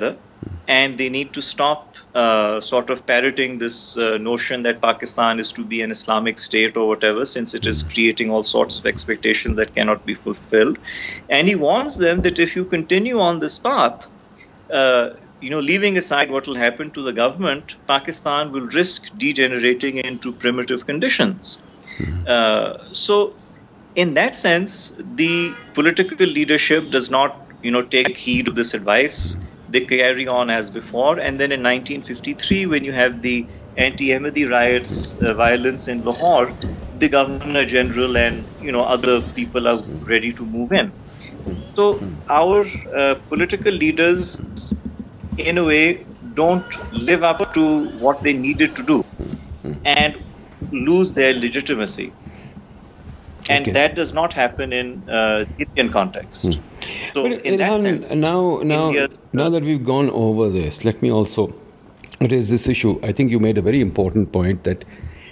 [SPEAKER 4] and they need to stop uh, sort of parroting this uh, notion that Pakistan is to be an Islamic state or whatever, since it is creating all sorts of expectations that cannot be fulfilled. And he warns them that if you continue on this path, uh, you know, leaving aside what will happen to the government, Pakistan will risk degenerating into primitive conditions. Uh, so, in that sense, the political leadership does not, you know, take heed of this advice. They carry on as before. And then in nineteen fifty-three, when you have the anti-Ahmadi riots, uh, violence in Lahore, the Governor General and, you know, other people are ready to move in. So our uh, political leaders, in a way, don't live up to what they needed to do and lose their legitimacy. And
[SPEAKER 3] Okay.
[SPEAKER 4] that does not happen in uh, Indian context. So,
[SPEAKER 3] But
[SPEAKER 4] in that
[SPEAKER 3] Ilhan,
[SPEAKER 4] sense,
[SPEAKER 3] now, now,
[SPEAKER 4] India's-
[SPEAKER 3] now that we've gone over this, let me also raise this issue. I think you made a very important point that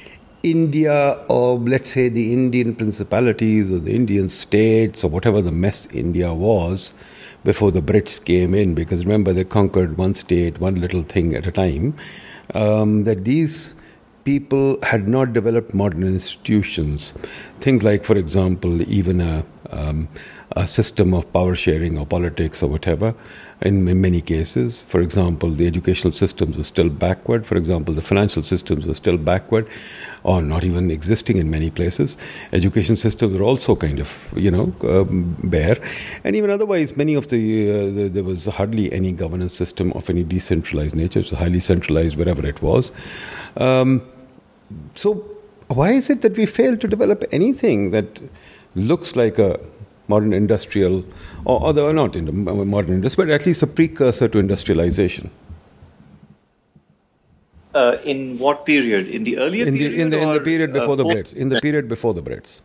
[SPEAKER 3] India, or let's say the Indian principalities or the Indian states or whatever the mess India was before the Brits came in, because remember they conquered one state, one little thing at a time, um, that these people had not developed modern institutions. Things like, for example, even a, um, a system of power sharing or politics or whatever. In, in many cases, for example, the educational systems were still backward. For example, the financial systems were still backward, or not even existing in many places. Education systems were also kind of, you know, um, bare. And even otherwise, many of the, uh, the, there was hardly any governance system of any decentralized nature. It was highly centralized wherever it was. Um, so why is it that we fail to develop anything that looks like a modern industrial, or, or the, not in the modern industry, but at least a precursor to industrialization?
[SPEAKER 4] Uh, in what period? In the earlier
[SPEAKER 3] In
[SPEAKER 4] period?
[SPEAKER 3] the, in the, in the
[SPEAKER 4] or,
[SPEAKER 3] period before
[SPEAKER 4] uh,
[SPEAKER 3] the
[SPEAKER 4] post-
[SPEAKER 3] Brits. In the period before the Brits.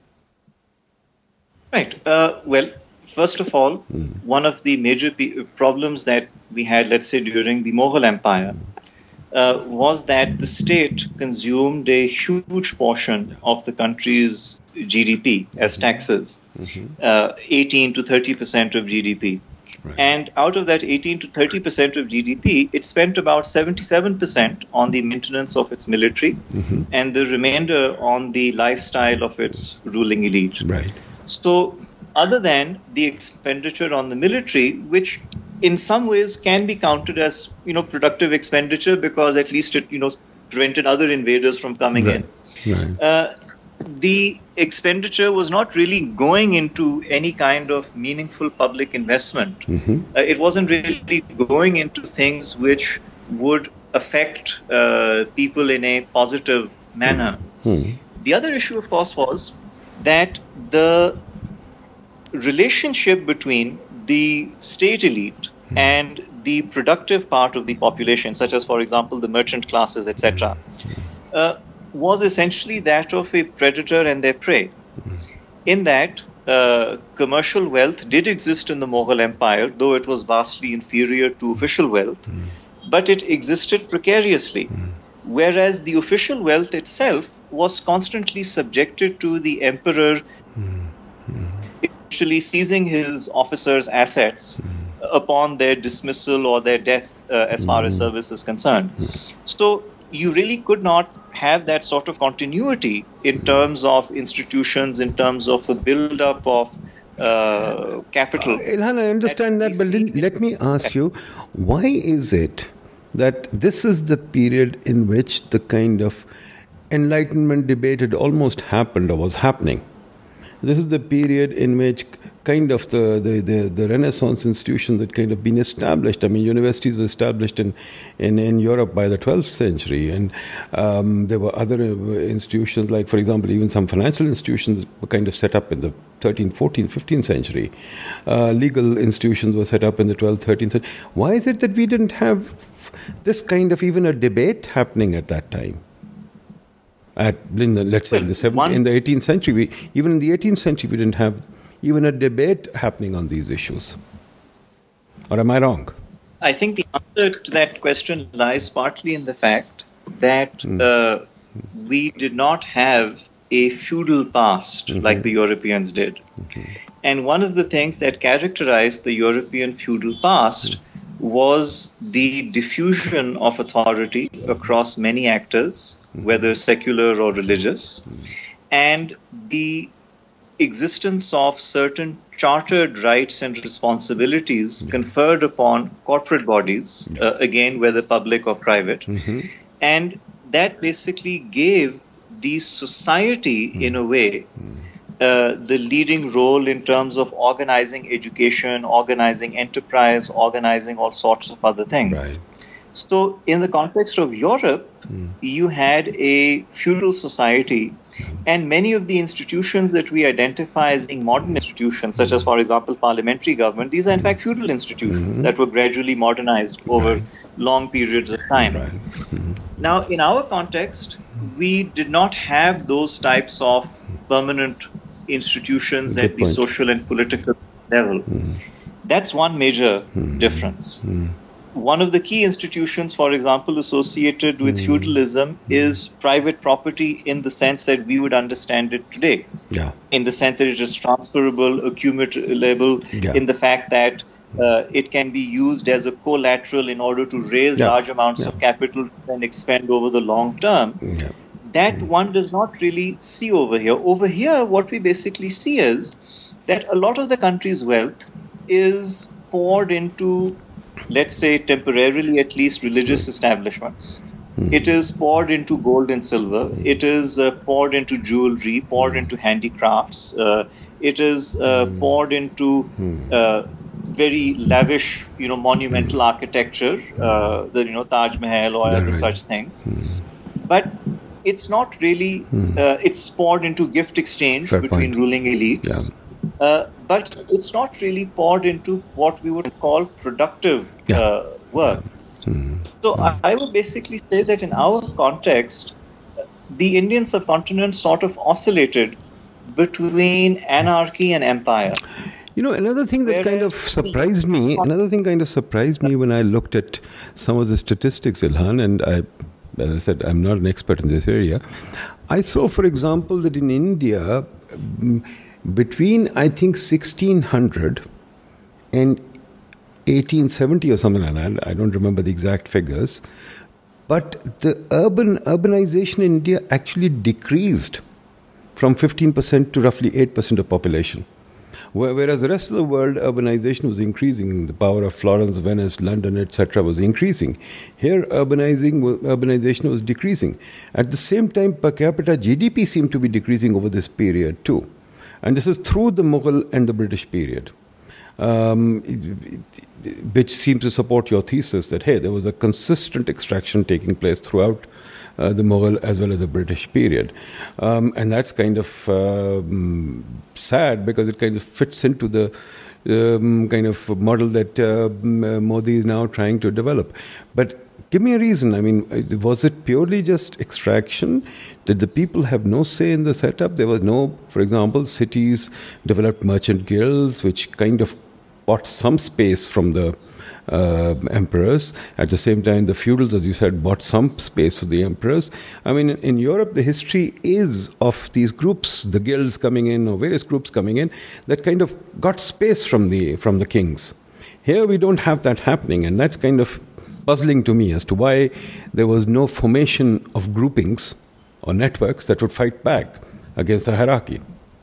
[SPEAKER 4] Right. Uh, well, first of all, one of the major pe- problems that we had, let's say, during the Mughal Empire, uh, was that the state consumed a huge portion of the country's G D P as taxes, uh, eighteen to thirty percent of G D P.
[SPEAKER 3] Right.
[SPEAKER 4] And out of that eighteen to thirty percent of G D P, it spent about seventy-seven percent on the maintenance of its military and the remainder on the lifestyle of its ruling elite.
[SPEAKER 3] Right.
[SPEAKER 4] So, other than the expenditure on the military, which in some ways can be counted as, you know, productive expenditure because at least it, you know, prevented other invaders from coming
[SPEAKER 3] Right.
[SPEAKER 4] in.
[SPEAKER 3] Right.
[SPEAKER 4] Uh, the expenditure was not really going into any kind of meaningful public investment.
[SPEAKER 3] Mhm.
[SPEAKER 4] Uh, it wasn't really going into things which would affect uh, people in a positive manner.
[SPEAKER 3] Hmm.
[SPEAKER 4] The other issue, of course, was that the relationship between the state elite and the productive part of the population, such as, for example, the merchant classes, et cetera, uh, was essentially that of a predator and their prey. In that, uh, commercial wealth did exist in the Mughal Empire, though it was vastly inferior to official wealth, but it existed precariously. Whereas the official wealth itself was constantly subjected to the emperor actually seizing his officers' assets upon their dismissal or their death uh, as far as service is concerned. So you really could not have that sort of continuity in terms of institutions, in terms of a build-up of uh, capital.
[SPEAKER 3] Uh, Ilhan, I understand that,
[SPEAKER 4] we
[SPEAKER 3] but
[SPEAKER 4] see
[SPEAKER 3] let, let me ask you, why is it that this is the period in which the kind of Enlightenment debate had almost happened or was happening? This is the period in which kind of the, the, the, the Renaissance institutions had kind of been established. I mean, universities were established in, in, in Europe by the twelfth century, and um, there were other uh, institutions, like, for example, even some financial institutions were kind of set up in the thirteenth, fourteenth, fifteenth century. Uh, legal institutions were set up in the twelfth, thirteenth century. Why is it that we didn't have this kind of even a debate happening at that time? At in the, let's say in the seventeenth, in the eighteenth century, we, even in the eighteenth century, we didn't have even a debate happening on these issues. Or am I wrong?
[SPEAKER 4] I think the answer to that question lies partly in the fact that uh, we did not have a feudal past like the Europeans did. And one of the things that characterized the European feudal past was the diffusion of authority across many actors, whether secular or religious, and the existence of certain chartered rights and responsibilities conferred upon corporate bodies, uh, again, whether public or private. Mm-hmm. And that basically gave the society, mm-hmm. in a way, uh, the leading role in terms of organizing education, organizing enterprise, organizing all sorts of other things. Right. So in the context of Europe, mm. you had a feudal society, and many of the institutions that we identify as being modern institutions, such as, for example, parliamentary government, these are in fact feudal institutions mm-hmm. that were gradually modernized over right. long periods of time. Right. Mm-hmm. Now, in our context, we did not have those types of permanent institutions Good at point. the social and political level. Mm-hmm. That's one major mm-hmm. difference. Mm-hmm. One of the key institutions, for example, associated with mm. feudalism mm. is private property in the sense that we would understand it today. Yeah. In the sense that it is transferable, accumulable, yeah. in the fact that uh, it can be used as a collateral in order to raise yeah. large amounts yeah. of capital and expend over the long term. Yeah. That mm. one does not really see over here. Over here, what we basically see is that a lot of the country's wealth is poured into, let's say, temporarily at least, religious establishments. Mm. It is poured into gold and silver. It is uh, poured into jewelry, poured into handicrafts. Uh, it is uh, mm. poured into uh, very lavish, you know, monumental architecture, uh, the, you know, Taj Mahal or other right. such things. Mm. But it's not really, mm. uh, it's poured into gift exchange Fair between point. ruling elites. Yeah. Uh, but it's not really poured into what we would call productive yeah. uh, work. Yeah. Mm-hmm. So mm-hmm. I, I would basically say that in our context, the Indian subcontinent sort of oscillated between anarchy and empire.
[SPEAKER 3] You know, another thing that Whereas kind of surprised me, another thing kind of surprised me when I looked at some of the statistics, Ilhan, and I, as I said, I'm not an expert in this area. I saw, for example, that in India, um, between, I think, sixteen hundred and eighteen seventy or something like that, I don't remember the exact figures, but the urban urbanization in India actually decreased from fifteen percent to roughly eight percent of population. Whereas the rest of the world, urbanization was increasing. The power of Florence, Venice, London, et cetera was increasing. Here, urbanizing, urbanization was decreasing. At the same time, per capita G D P seemed to be decreasing over this period too. And this is through the Mughal and the British period, um, which seems to support your thesis that, hey, there was a consistent extraction taking place throughout uh, the Mughal as well as the British period. Um, and that's kind of um, sad because it kind of fits into the um, kind of model that uh, Modi is now trying to develop. But give me a reason. I mean, was it purely just extraction? Did the people have no say in the setup? There was no, for example, cities developed merchant guilds, which kind of bought some space from the uh, emperors. At the same time, the feudals, as you said, bought some space for the emperors. I mean, in Europe, the history is of these groups, the guilds coming in, or various groups coming in, that kind of got space from the from the kings. Here, we don't have that happening, and that's kind of puzzling to me as to why there was no formation of groupings or networks that would fight back against the hierarchy.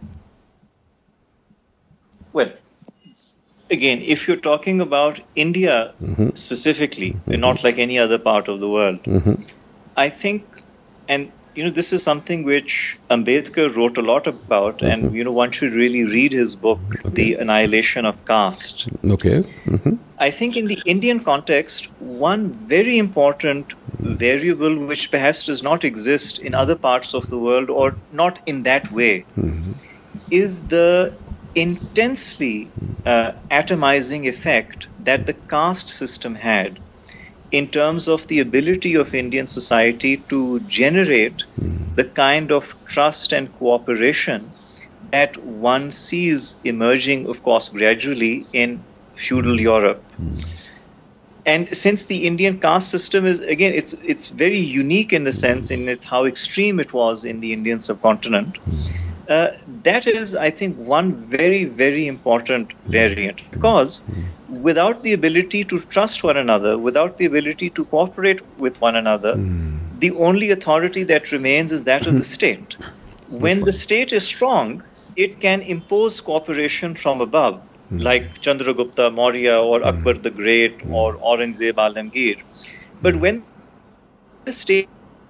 [SPEAKER 4] Well, again, if you're talking about India mm-hmm. specifically, mm-hmm. and not like any other part of the world, mm-hmm. I think, and you know, this is something which Ambedkar wrote a lot about, mm-hmm. and you know, one should really read his book, okay. The Annihilation of Caste.
[SPEAKER 3] Okay. Mm-hmm.
[SPEAKER 4] I think in the Indian context, one very important variable which perhaps does not exist in other parts of the world, or not in that way, mm-hmm. is the intensely uh, atomizing effect that the caste system had in terms of the ability of Indian society to generate mm. the kind of trust and cooperation that one sees emerging, of course, gradually in feudal Europe. Mm. And since the Indian caste system is, again, it's it's very unique in the sense in it how extreme it was in the Indian subcontinent, uh, that is, I think, one very, very important variant. Because without the ability to trust one another, without the ability to cooperate with one another, mm. the only authority that remains is that of the state. When the state is strong, it can impose cooperation from above, mm. like Chandragupta Maurya or mm. Akbar the Great mm. or Aurangzeb Alamgir. But when the state,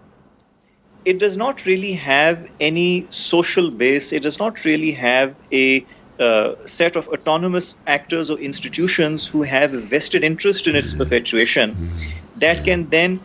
[SPEAKER 4] it does not really have any social base, it does not really have a uh, set of autonomous actors or institutions who have a vested interest in its perpetuation that can then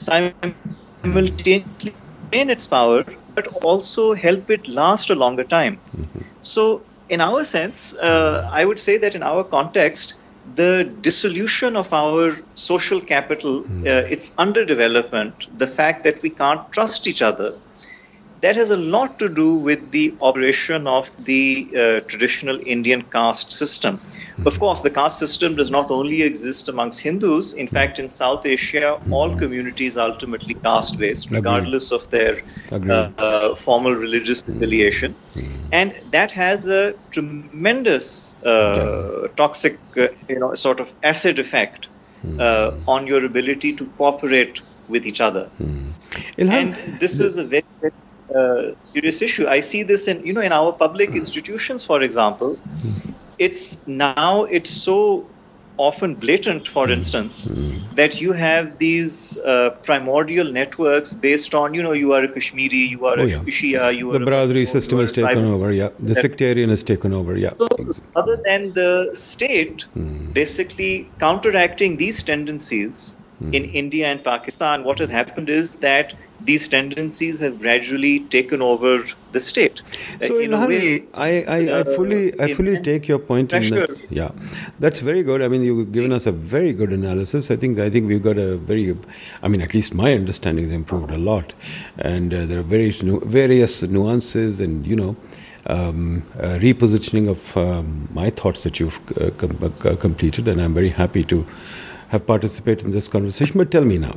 [SPEAKER 4] simultaneously maintain its power but also help it last a longer time. So in our sense, uh, I would say that in our context, the dissolution of our social capital, uh, its underdevelopment, the fact that we can't trust each other, that has a lot to do with the operation of the uh, traditional Indian caste system. Mm-hmm. Of course, the caste system does not only exist amongst Hindus. In fact, in South Asia, mm-hmm. all communities are ultimately caste-based, regardless of their uh, uh, formal religious affiliation. Mm-hmm. And that has a tremendous uh, toxic, uh, you know, sort of acid effect mm-hmm. uh, on your ability to cooperate with each other. Mm-hmm. And this the- is a very, very Uh, serious issue. I see this in, you know, in our public institutions, for example. It's now, it's so often blatant, for instance, that you have these uh, primordial networks based on, you know, you are a Kashmiri, you are oh, a yeah. Shia, you are
[SPEAKER 3] the Brotherly system has taken over, yeah. The sectarian has taken over, yeah.
[SPEAKER 4] So, other than the state hmm. basically counteracting these tendencies hmm. in India and Pakistan, what has happened is that these tendencies have gradually taken over the state.
[SPEAKER 3] So, in a way, I, I, I fully, I fully take your point. In that, yeah, that's very good. I mean, you've given us a very good analysis. I think, I think we've got a very, I mean, at least my understanding has improved a lot, and uh, there are various, various nuances and you know, um, uh, repositioning of um, my thoughts that you've uh, com- uh, completed, and I'm very happy to have participated in this conversation. But tell me now.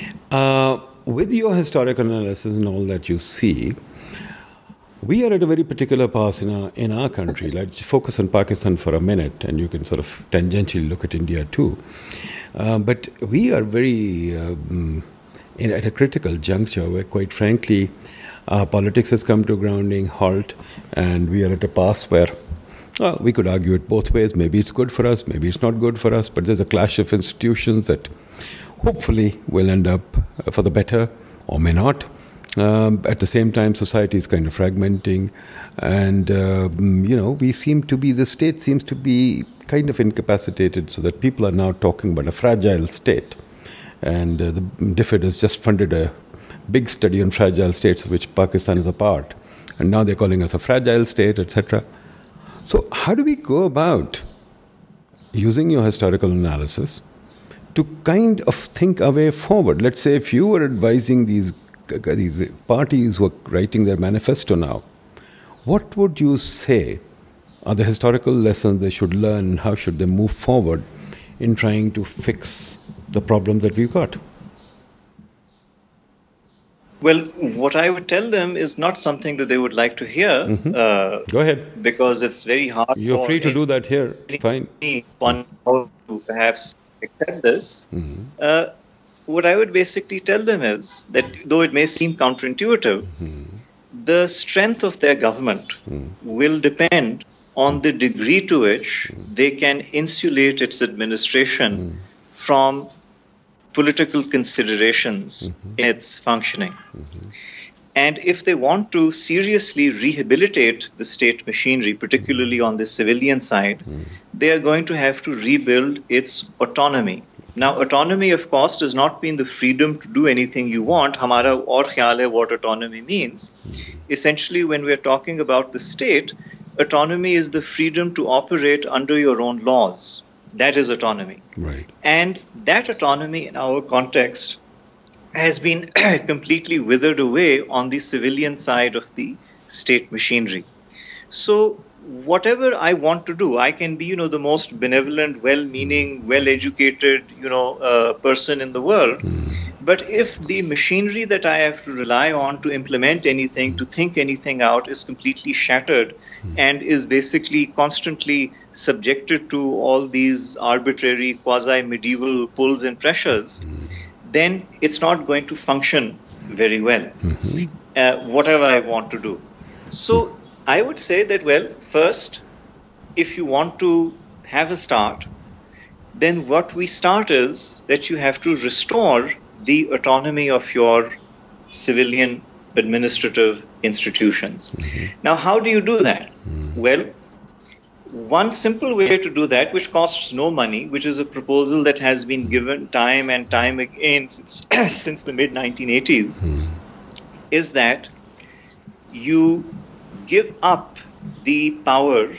[SPEAKER 3] Uh, With your historical analysis and all that you see, we are at a very particular pass in our, in our country. Let's focus on Pakistan for a minute, and you can sort of tangentially look at India too. Uh, but we are very um, in, at a critical juncture where, quite frankly, our politics has come to a grounding halt, and we are at a pass where, well, we could argue it both ways. Maybe it's good for us, maybe it's not good for us, but there's a clash of institutions that hopefully will end up for the better or may not. Um, at the same time, society is kind of fragmenting, and uh, you know, we seem to be, the state seems to be kind of incapacitated, so that people are now talking about a fragile state. And uh, the D F I D has just funded a big study on fragile states, of which Pakistan is a part, and now they're calling us a fragile state, et cetera. So, how do we go about using your historical analysis to kind of think a way forward? Let's say if you were advising these these parties who are writing their manifesto now, what would you say are the historical lessons they should learn, and how should they move forward in trying to fix the problems that we've got?
[SPEAKER 4] Well, what I would tell them is not something that they would like to hear. Mm-hmm. Uh,
[SPEAKER 3] Go ahead.
[SPEAKER 4] Because it's very hard.
[SPEAKER 3] You're free to do that here. Fine.
[SPEAKER 4] One to perhaps accept this. Mm-hmm. Uh, what I would basically tell them is that, though it may seem counterintuitive, mm-hmm. the strength of their government mm-hmm. will depend on the degree to which mm-hmm. they can insulate its administration mm-hmm. from political considerations mm-hmm. in its functioning. Mm-hmm. And if they want to seriously rehabilitate the state machinery, particularly on the civilian side, mm. they are going to have to rebuild its autonomy. Now, autonomy, of course, does not mean the freedom to do anything you want. Hamara aur khayal hai what autonomy means. Mm. Essentially, when we are talking about the state, autonomy is the freedom to operate under your own laws. That is autonomy.
[SPEAKER 3] Right.
[SPEAKER 4] And that autonomy in our context has been completely withered away on the civilian side of the state machinery. So whatever I want to do, I can be, you know, the most benevolent, well-meaning, well-educated, you know, uh, person in the world. Mm. But if the machinery that I have to rely on to implement anything, to think anything out, is completely shattered and is basically constantly subjected to all these arbitrary quasi-medieval pulls and pressures, then it's not going to function very well, mm-hmm. uh, whatever I want to do. So I would say that, well, first, if you want to have a start, then what we start is that you have to restore the autonomy of your civilian administrative institutions. Mm-hmm. Now, how do you do that? Mm-hmm. Well, one simple way to do that, which costs no money, which is a proposal that has been given time and time again since, since the mid nineteen eighties, mm-hmm. is that you give up the power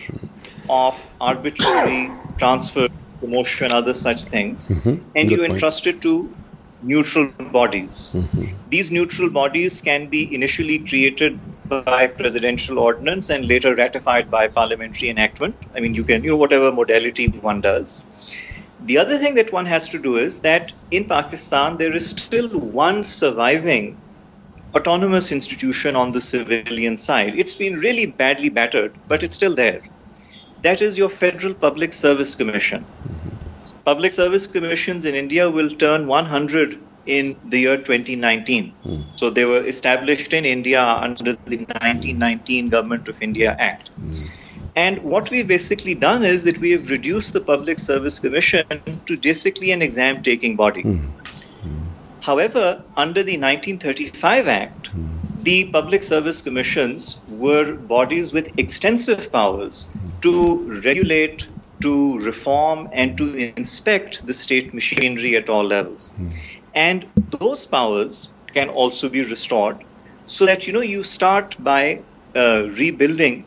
[SPEAKER 4] of arbitrary transfer, promotion, other such things, mm-hmm. and Good you point. entrust it to neutral bodies. Mm-hmm. These neutral bodies can be initially created by presidential ordinance and later ratified by parliamentary enactment. I mean, you can, you know, whatever modality one does. The other thing that one has to do is that in Pakistan, there is still one surviving autonomous institution on the civilian side. It's been really badly battered, but it's still there. That is your Federal Public Service Commission. Public service commissions in India will turn one hundred in the year twenty nineteen. Mm. So they were established in India under the nineteen nineteen Government of India Act. Mm. And what we've basically done is that we have reduced the Public Service Commission to basically an exam-taking body. Mm. Mm. However, under the nineteen thirty-five Act, mm. the Public Service Commissions were bodies with extensive powers mm. to regulate, to reform, and to inspect the state machinery at all levels. Mm. And those powers can also be restored so that, you know, you start by uh, rebuilding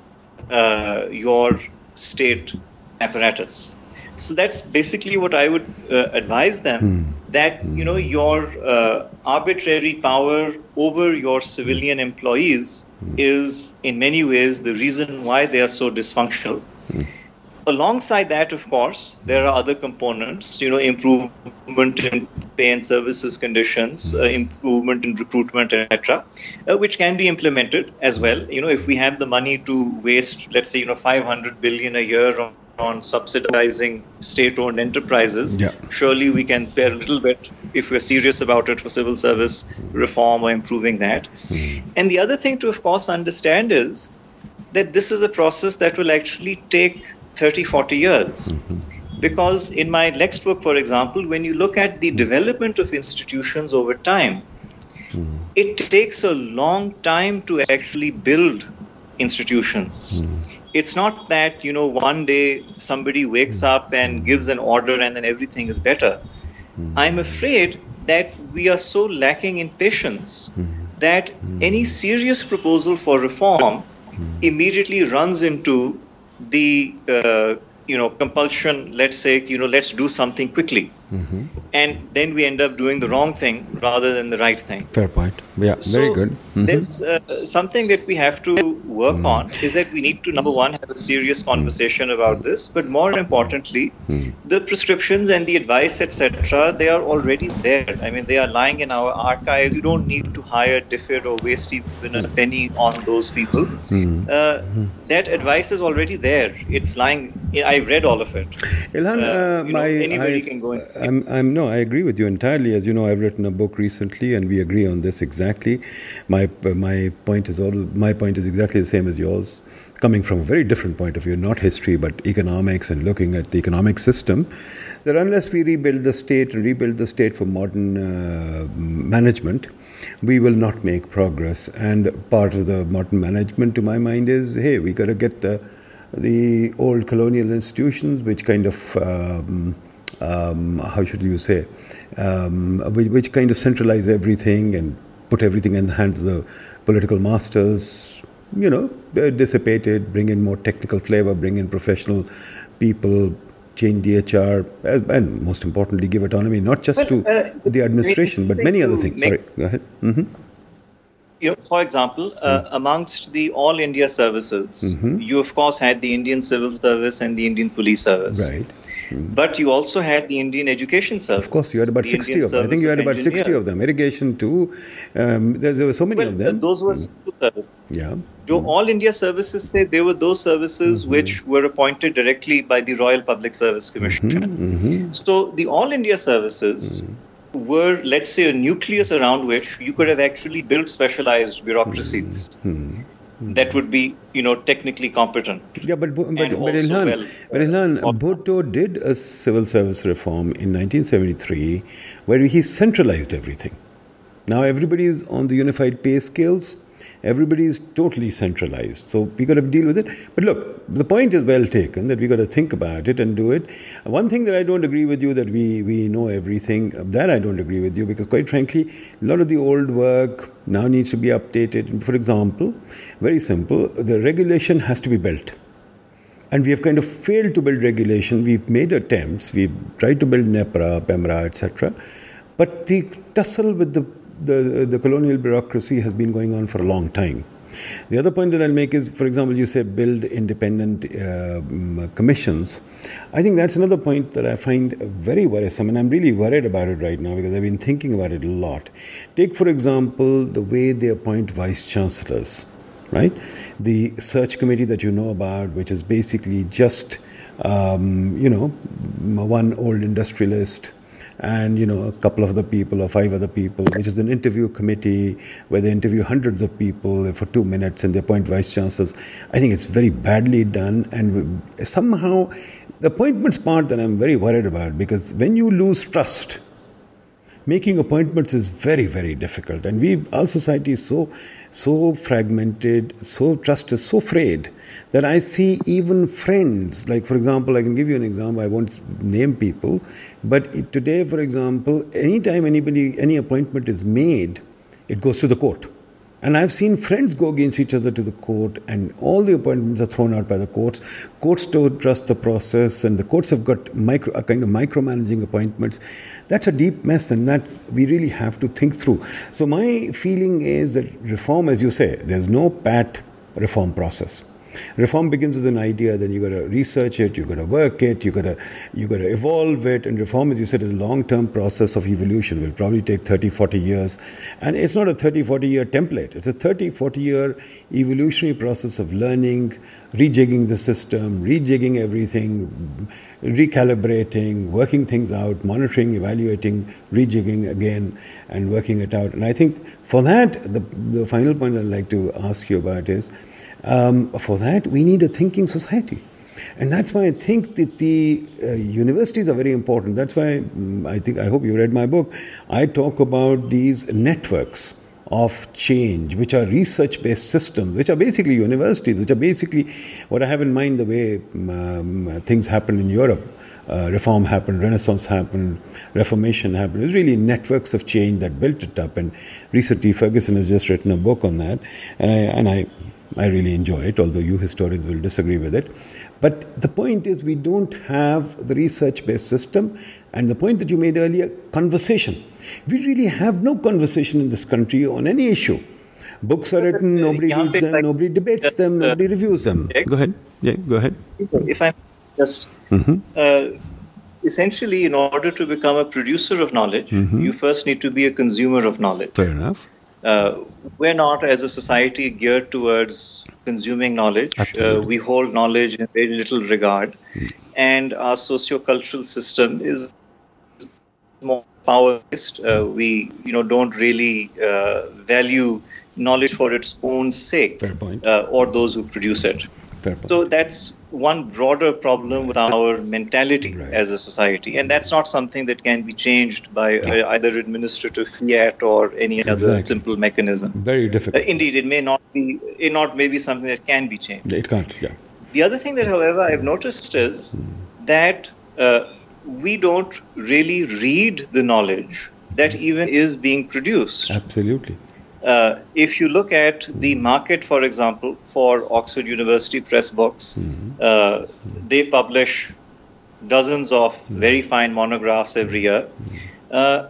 [SPEAKER 4] uh, your state apparatus. So that's basically what I would uh, advise them, mm. that, you know, your uh, arbitrary power over your civilian employees mm. is in many ways the reason why they are so dysfunctional. Mm. Alongside that, of course, there are other components, you know, improvement in pay and services conditions, uh, improvement in recruitment, et cetera, uh, which can be implemented as well. You know, if we have the money to waste, let's say, you know, five hundred billion a year on, on subsidizing state-owned enterprises, yeah. surely we can spare a little bit if we're serious about it for civil service reform or improving that. Mm-hmm. And the other thing to, of course, understand is that this is a process that will actually take thirty, forty years. Mm-hmm. Because in my next book, for example, when you look at the development of institutions over time, mm-hmm. it takes a long time to actually build institutions. Mm-hmm. It's not that, you know, one day somebody wakes mm-hmm. up and gives an order and then everything is better. Mm-hmm. I'm afraid that we are so lacking in patience mm-hmm. that mm-hmm. any serious proposal for reform mm-hmm. immediately runs into the uh, you know compulsion, let's say, you know let's do something quickly, mm-hmm. and then we end up doing the wrong thing rather than the right thing.
[SPEAKER 3] Fair point. Yeah,
[SPEAKER 4] so
[SPEAKER 3] very good. Mm-hmm.
[SPEAKER 4] There's uh, something that we have to work mm-hmm. on, is that we need to, number one, have a serious conversation mm-hmm. about this, but more importantly, mm-hmm. the prescriptions and the advice, et cetera, they are already there. I mean, they are lying in our archives. You don't need to hire DFID or waste even a penny on those people. Mm-hmm. Uh, that advice is already there. It's lying. I've read all of it.
[SPEAKER 3] Ilhan, uh,
[SPEAKER 4] uh, you
[SPEAKER 3] my,
[SPEAKER 4] know, anybody
[SPEAKER 3] I,
[SPEAKER 4] can go in.
[SPEAKER 3] I'm, I'm, no, I agree with you entirely. As you know, I've written a book recently, and we agree on this exactly. My my point is all, my point is exactly the same as yours, coming from a very different point of view, not history, but economics and looking at the economic system. That unless we rebuild the state and rebuild the state for modern uh, management, we will not make progress. And part of the modern management, to my mind, is, hey, we got to get the the old colonial institutions, which kind of, um, um, how should you say, um, which, which kind of centralize everything and put everything in the hands of the political masters, you know, dissipate it, bring in more technical flavor, bring in professional people, change the H R, and most importantly, give autonomy, not just well, to uh, the administration, but many other things. Sorry, go ahead. Mm-hmm.
[SPEAKER 4] You know, for example, uh, mm. amongst the all India services, mm-hmm. you of course had the Indian Civil Service and the Indian Police Service.
[SPEAKER 3] Right.
[SPEAKER 4] But you also had the Indian Education Service.
[SPEAKER 3] Of course, you had about
[SPEAKER 4] the
[SPEAKER 3] sixty
[SPEAKER 4] Indian
[SPEAKER 3] of them. I think you had about
[SPEAKER 4] Service of
[SPEAKER 3] sixty of them. Irrigation too. Um, there, there were so many
[SPEAKER 4] Well,
[SPEAKER 3] of them.
[SPEAKER 4] those were civil services.
[SPEAKER 3] Yeah.
[SPEAKER 4] So all India services, they, they were those services which were appointed directly by the Royal Public Service Commission.
[SPEAKER 3] Mm-hmm.
[SPEAKER 4] So the all India services were, let's say, a nucleus around which you could have actually built specialized bureaucracies that would be, you know, technically competent.
[SPEAKER 3] Yeah, but but, but,
[SPEAKER 4] And
[SPEAKER 3] but
[SPEAKER 4] also
[SPEAKER 3] Ilhan,
[SPEAKER 4] well,
[SPEAKER 3] but Ilhan,
[SPEAKER 4] uh,
[SPEAKER 3] Bhutto did a civil service reform in nineteen seventy-three where he centralized everything. Now everybody is on the unified pay scales. Everybody is totally centralized. So we got to deal with it. But look, the point is well taken that we got to think about it and do it. One thing that I don't agree with you that we, we know everything, that I don't agree with you because quite frankly, a lot of the old work now needs to be updated. For example, very simple, the regulation has to be built. And we have kind of failed to build regulation. We've made attempts. We've tried to build NEPRA, PEMRA, et cetera. But the tussle with the The, the colonial bureaucracy has been going on for a long time. The other point that I'll make is, for example, you say build independent uh, commissions. I think that's another point that I find very worrisome, and I'm really worried about it right now because I've been thinking about it a lot. Take, for example, the way they appoint vice chancellors, right? The search committee that you know about, which is basically just, um, you know, one old industrialist and, you know, a couple of other people or five other people, which is an interview committee where they interview hundreds of people for two minutes and they appoint vice chancellors. I think it's very badly done, and somehow the appointments part that I'm very worried about, because when you lose trust, making appointments is very, very difficult. And we, our society is so, so fragmented, so trust is so frayed that I see even friends, like for example, I can give you an example, I won't name people, but today, for example, anytime anybody, any appointment is made, it goes to the court. And I've seen friends go against each other to the court, and all the appointments are thrown out by the courts. Courts don't trust the process, and the courts have got micro, a kind of micromanaging appointments. That's a deep mess, and that we really have to think through. So my feeling is that reform, as you say, there's no pat reform process. Reform begins with an idea, then you got to research it, you got to work it, you got to you got to evolve it. And reform, as you said, is a long-term process of evolution. It will probably take thirty, forty years. And it's not a thirty, forty year template. It's a thirty, forty year evolutionary process of learning, rejigging the system, rejigging everything, recalibrating, working things out, monitoring, evaluating, rejigging again, and working it out. And I think for that, the, the final point I'd like to ask you about is, Um, for that, we need a thinking society. And that's why I think that the uh, universities are very important. That's why um, I think, I hope you read my book. I talk about these networks of change, which are research-based systems, which are basically universities, which are basically what I have in mind, the way um, things happen in Europe. Uh, reform happened, Renaissance happened, Reformation happened. It was really networks of change that built it up. And recently, Ferguson has just written a book on that. And I, and I I really enjoy it, although you historians will disagree with it. But the point is, we don't have the research-based system. And the point that you made earlier, conversation. We really have no conversation in this country on any issue. Books are written, nobody reads them, nobody debates them, nobody reviews them. Go ahead. Yeah, go ahead.
[SPEAKER 4] If I just... Mm-hmm. Uh, essentially, in order to become a producer of knowledge, mm-hmm. you first need to be a consumer of knowledge.
[SPEAKER 3] Fair enough.
[SPEAKER 4] Uh, we're not, as a society, geared towards consuming knowledge. Uh, we hold knowledge in very little regard. Mm. And our socio-cultural system is more power-based. Uh, we, you know, don't really uh, value knowledge for its own sake.
[SPEAKER 3] Fair point.
[SPEAKER 4] Uh, or those who produce it.
[SPEAKER 3] Fair point.
[SPEAKER 4] So that's one broader problem with our mentality right. as a society. And that's not something that can be changed by yeah. either administrative fiat or any exactly. other simple mechanism.
[SPEAKER 3] Very difficult.
[SPEAKER 4] Uh, indeed, it may not be, it not may be something that can be changed.
[SPEAKER 3] It can't, yeah.
[SPEAKER 4] The other thing that, however, I've noticed is mm. that uh, we don't really read the knowledge that even is being produced.
[SPEAKER 3] Absolutely.
[SPEAKER 4] Uh, if you look at the market, for example, for Oxford University Press books, mm-hmm. uh, they publish dozens of mm-hmm. very fine monographs every year. Mm-hmm. Uh,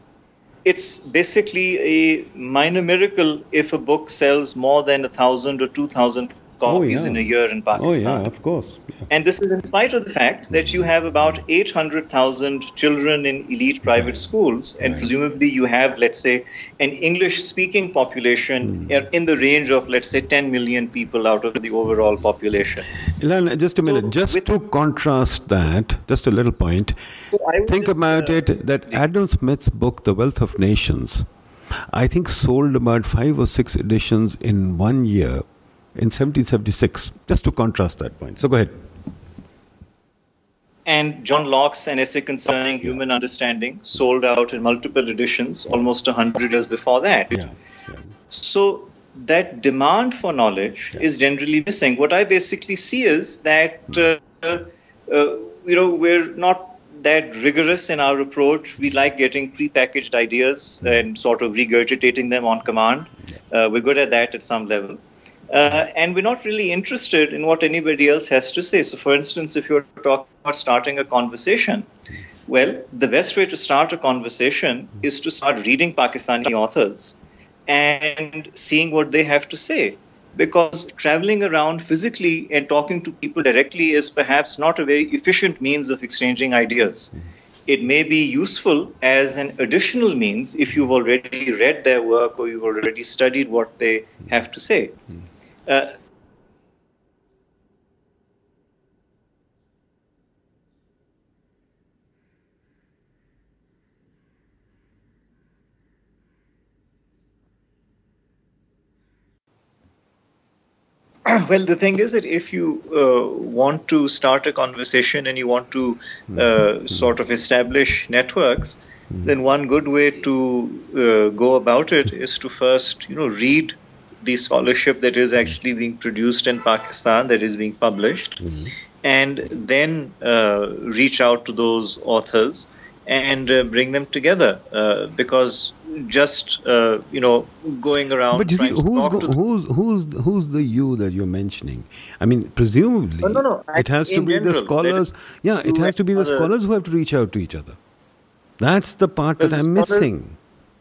[SPEAKER 4] it's basically a minor miracle if a book sells more than a thousand or two thousand copies
[SPEAKER 3] Oh, yeah.
[SPEAKER 4] in a year in
[SPEAKER 3] Oh,
[SPEAKER 4] Pakistan.
[SPEAKER 3] yeah, of course. Yeah.
[SPEAKER 4] And this is in spite of the fact that you have about eight hundred thousand children in elite private
[SPEAKER 3] Right.
[SPEAKER 4] schools, and
[SPEAKER 3] Right.
[SPEAKER 4] presumably you have, let's say, an English-speaking population in the range of, let's say, ten million people out of the overall population.
[SPEAKER 3] Ilan, just a minute.
[SPEAKER 4] So
[SPEAKER 3] just
[SPEAKER 4] with-
[SPEAKER 3] to contrast that, just a little point.
[SPEAKER 4] So I would
[SPEAKER 3] Think
[SPEAKER 4] just,
[SPEAKER 3] about
[SPEAKER 4] uh,
[SPEAKER 3] it that Adam Smith's book, The Wealth of Nations, I think sold about five or six editions in one year in seventeen seventy-six. Just to contrast that point. So go ahead.
[SPEAKER 4] And John Locke's An Essay Concerning Human Understanding sold out in multiple editions almost one hundred years before that.
[SPEAKER 3] Yeah. yeah.
[SPEAKER 4] So that demand for knowledge
[SPEAKER 3] Yeah.
[SPEAKER 4] is generally missing. What I basically see is that uh, uh, you know we're not that rigorous in our approach. We like getting pre-packaged ideas and sort of regurgitating them on command. Uh, we're good at that at some level. Uh, and we're not really interested in what anybody else has to say. So, for instance, if you're talking about starting a conversation, well, the best way to start a conversation is to start reading Pakistani authors and seeing what they have to say. Because traveling around physically and talking to people directly is perhaps not a very efficient means of exchanging ideas. It may be useful as an additional means if you've already read their work or you've already studied what they have to say. Uh, Well, the thing is that if you uh, want to start a conversation and you want to uh, sort of establish networks, then one good way to uh, go about it is to first, you know, read the scholarship that is actually being produced in Pakistan, that is being published, and then uh, reach out to those authors and uh, bring them together. Uh, because just uh, you know going around
[SPEAKER 3] But you see,
[SPEAKER 4] trying to
[SPEAKER 3] who's,
[SPEAKER 4] talk
[SPEAKER 3] go,
[SPEAKER 4] to
[SPEAKER 3] who's who's who's the you that you're mentioning? I mean, presumably,
[SPEAKER 4] Oh, no, no,
[SPEAKER 3] it has to
[SPEAKER 4] in
[SPEAKER 3] be the
[SPEAKER 4] general,
[SPEAKER 3] scholars.
[SPEAKER 4] that
[SPEAKER 3] Yeah, it
[SPEAKER 4] you
[SPEAKER 3] has to be the
[SPEAKER 4] others-
[SPEAKER 3] scholars who have to reach out to each other. That's the part
[SPEAKER 4] Well,
[SPEAKER 3] that
[SPEAKER 4] the
[SPEAKER 3] I'm
[SPEAKER 4] scholars-
[SPEAKER 3] missing.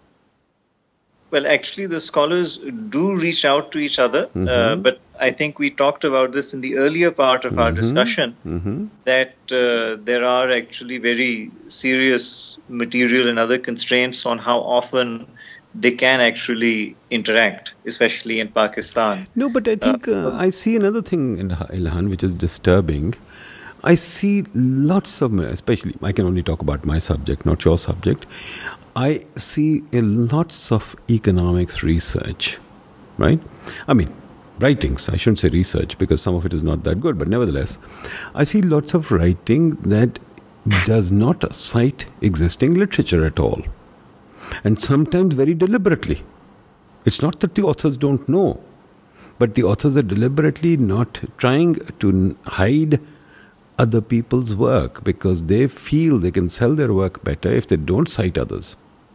[SPEAKER 4] Well, actually, the scholars do reach out to each other, uh, but I think we talked about this in the earlier part of our discussion,
[SPEAKER 3] hmm
[SPEAKER 4] that uh, there are actually very serious material and other constraints on how often they can actually interact, especially in Pakistan.
[SPEAKER 3] No, but I think uh, I see another thing in Ilhan which is disturbing. I see lots of, especially, I can only talk about my subject, not your subject. I see in lots of economics research, right? I mean, writings, I shouldn't say research because some of it is not that good, but nevertheless, I see lots of writing that does not cite existing literature at all. And sometimes very deliberately. It's not that the authors don't know, but the authors are deliberately not trying to hide other people's work because they feel they can sell their work better if they don't cite others.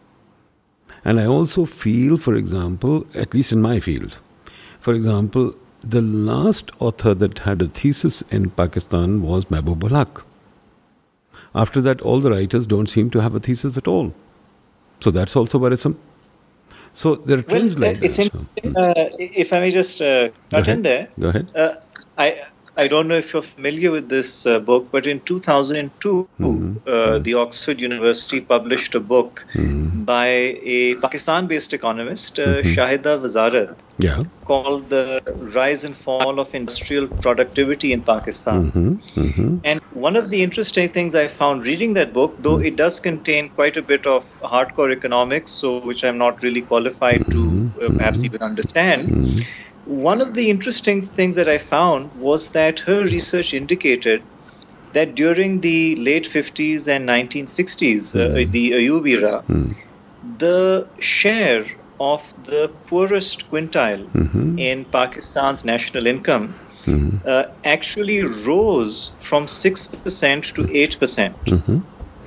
[SPEAKER 3] And I also feel, for example, at least in my field, for example, the last author that had a thesis in Pakistan was Mahbub ul Haq. After that, all the writers don't seem to have a thesis at all. So that's also worrisome. So there are
[SPEAKER 4] Well,
[SPEAKER 3] trends like
[SPEAKER 4] it's
[SPEAKER 3] that.
[SPEAKER 4] interesting. Uh, if I may just uh, cut in there,
[SPEAKER 3] Go ahead.
[SPEAKER 4] uh, I I don't know if you're familiar with this uh, book, but in two thousand two, uh, the Oxford University published a book by a Pakistan-based economist, uh, Shahida Wazarat,
[SPEAKER 3] Yeah.
[SPEAKER 4] called The Rise and Fall of Industrial Productivity in Pakistan.
[SPEAKER 3] Mm-hmm. Mm-hmm.
[SPEAKER 4] And one of the interesting things I found reading that book, though it does contain quite a bit of hardcore economics, so which I'm not really qualified to uh, perhaps even understand, one of the interesting things that I found was that her research indicated that during the late fifties and nineteen sixties, uh, the Ayub era, the share of the poorest quintile in Pakistan's national income uh, actually rose from six percent to eight percent.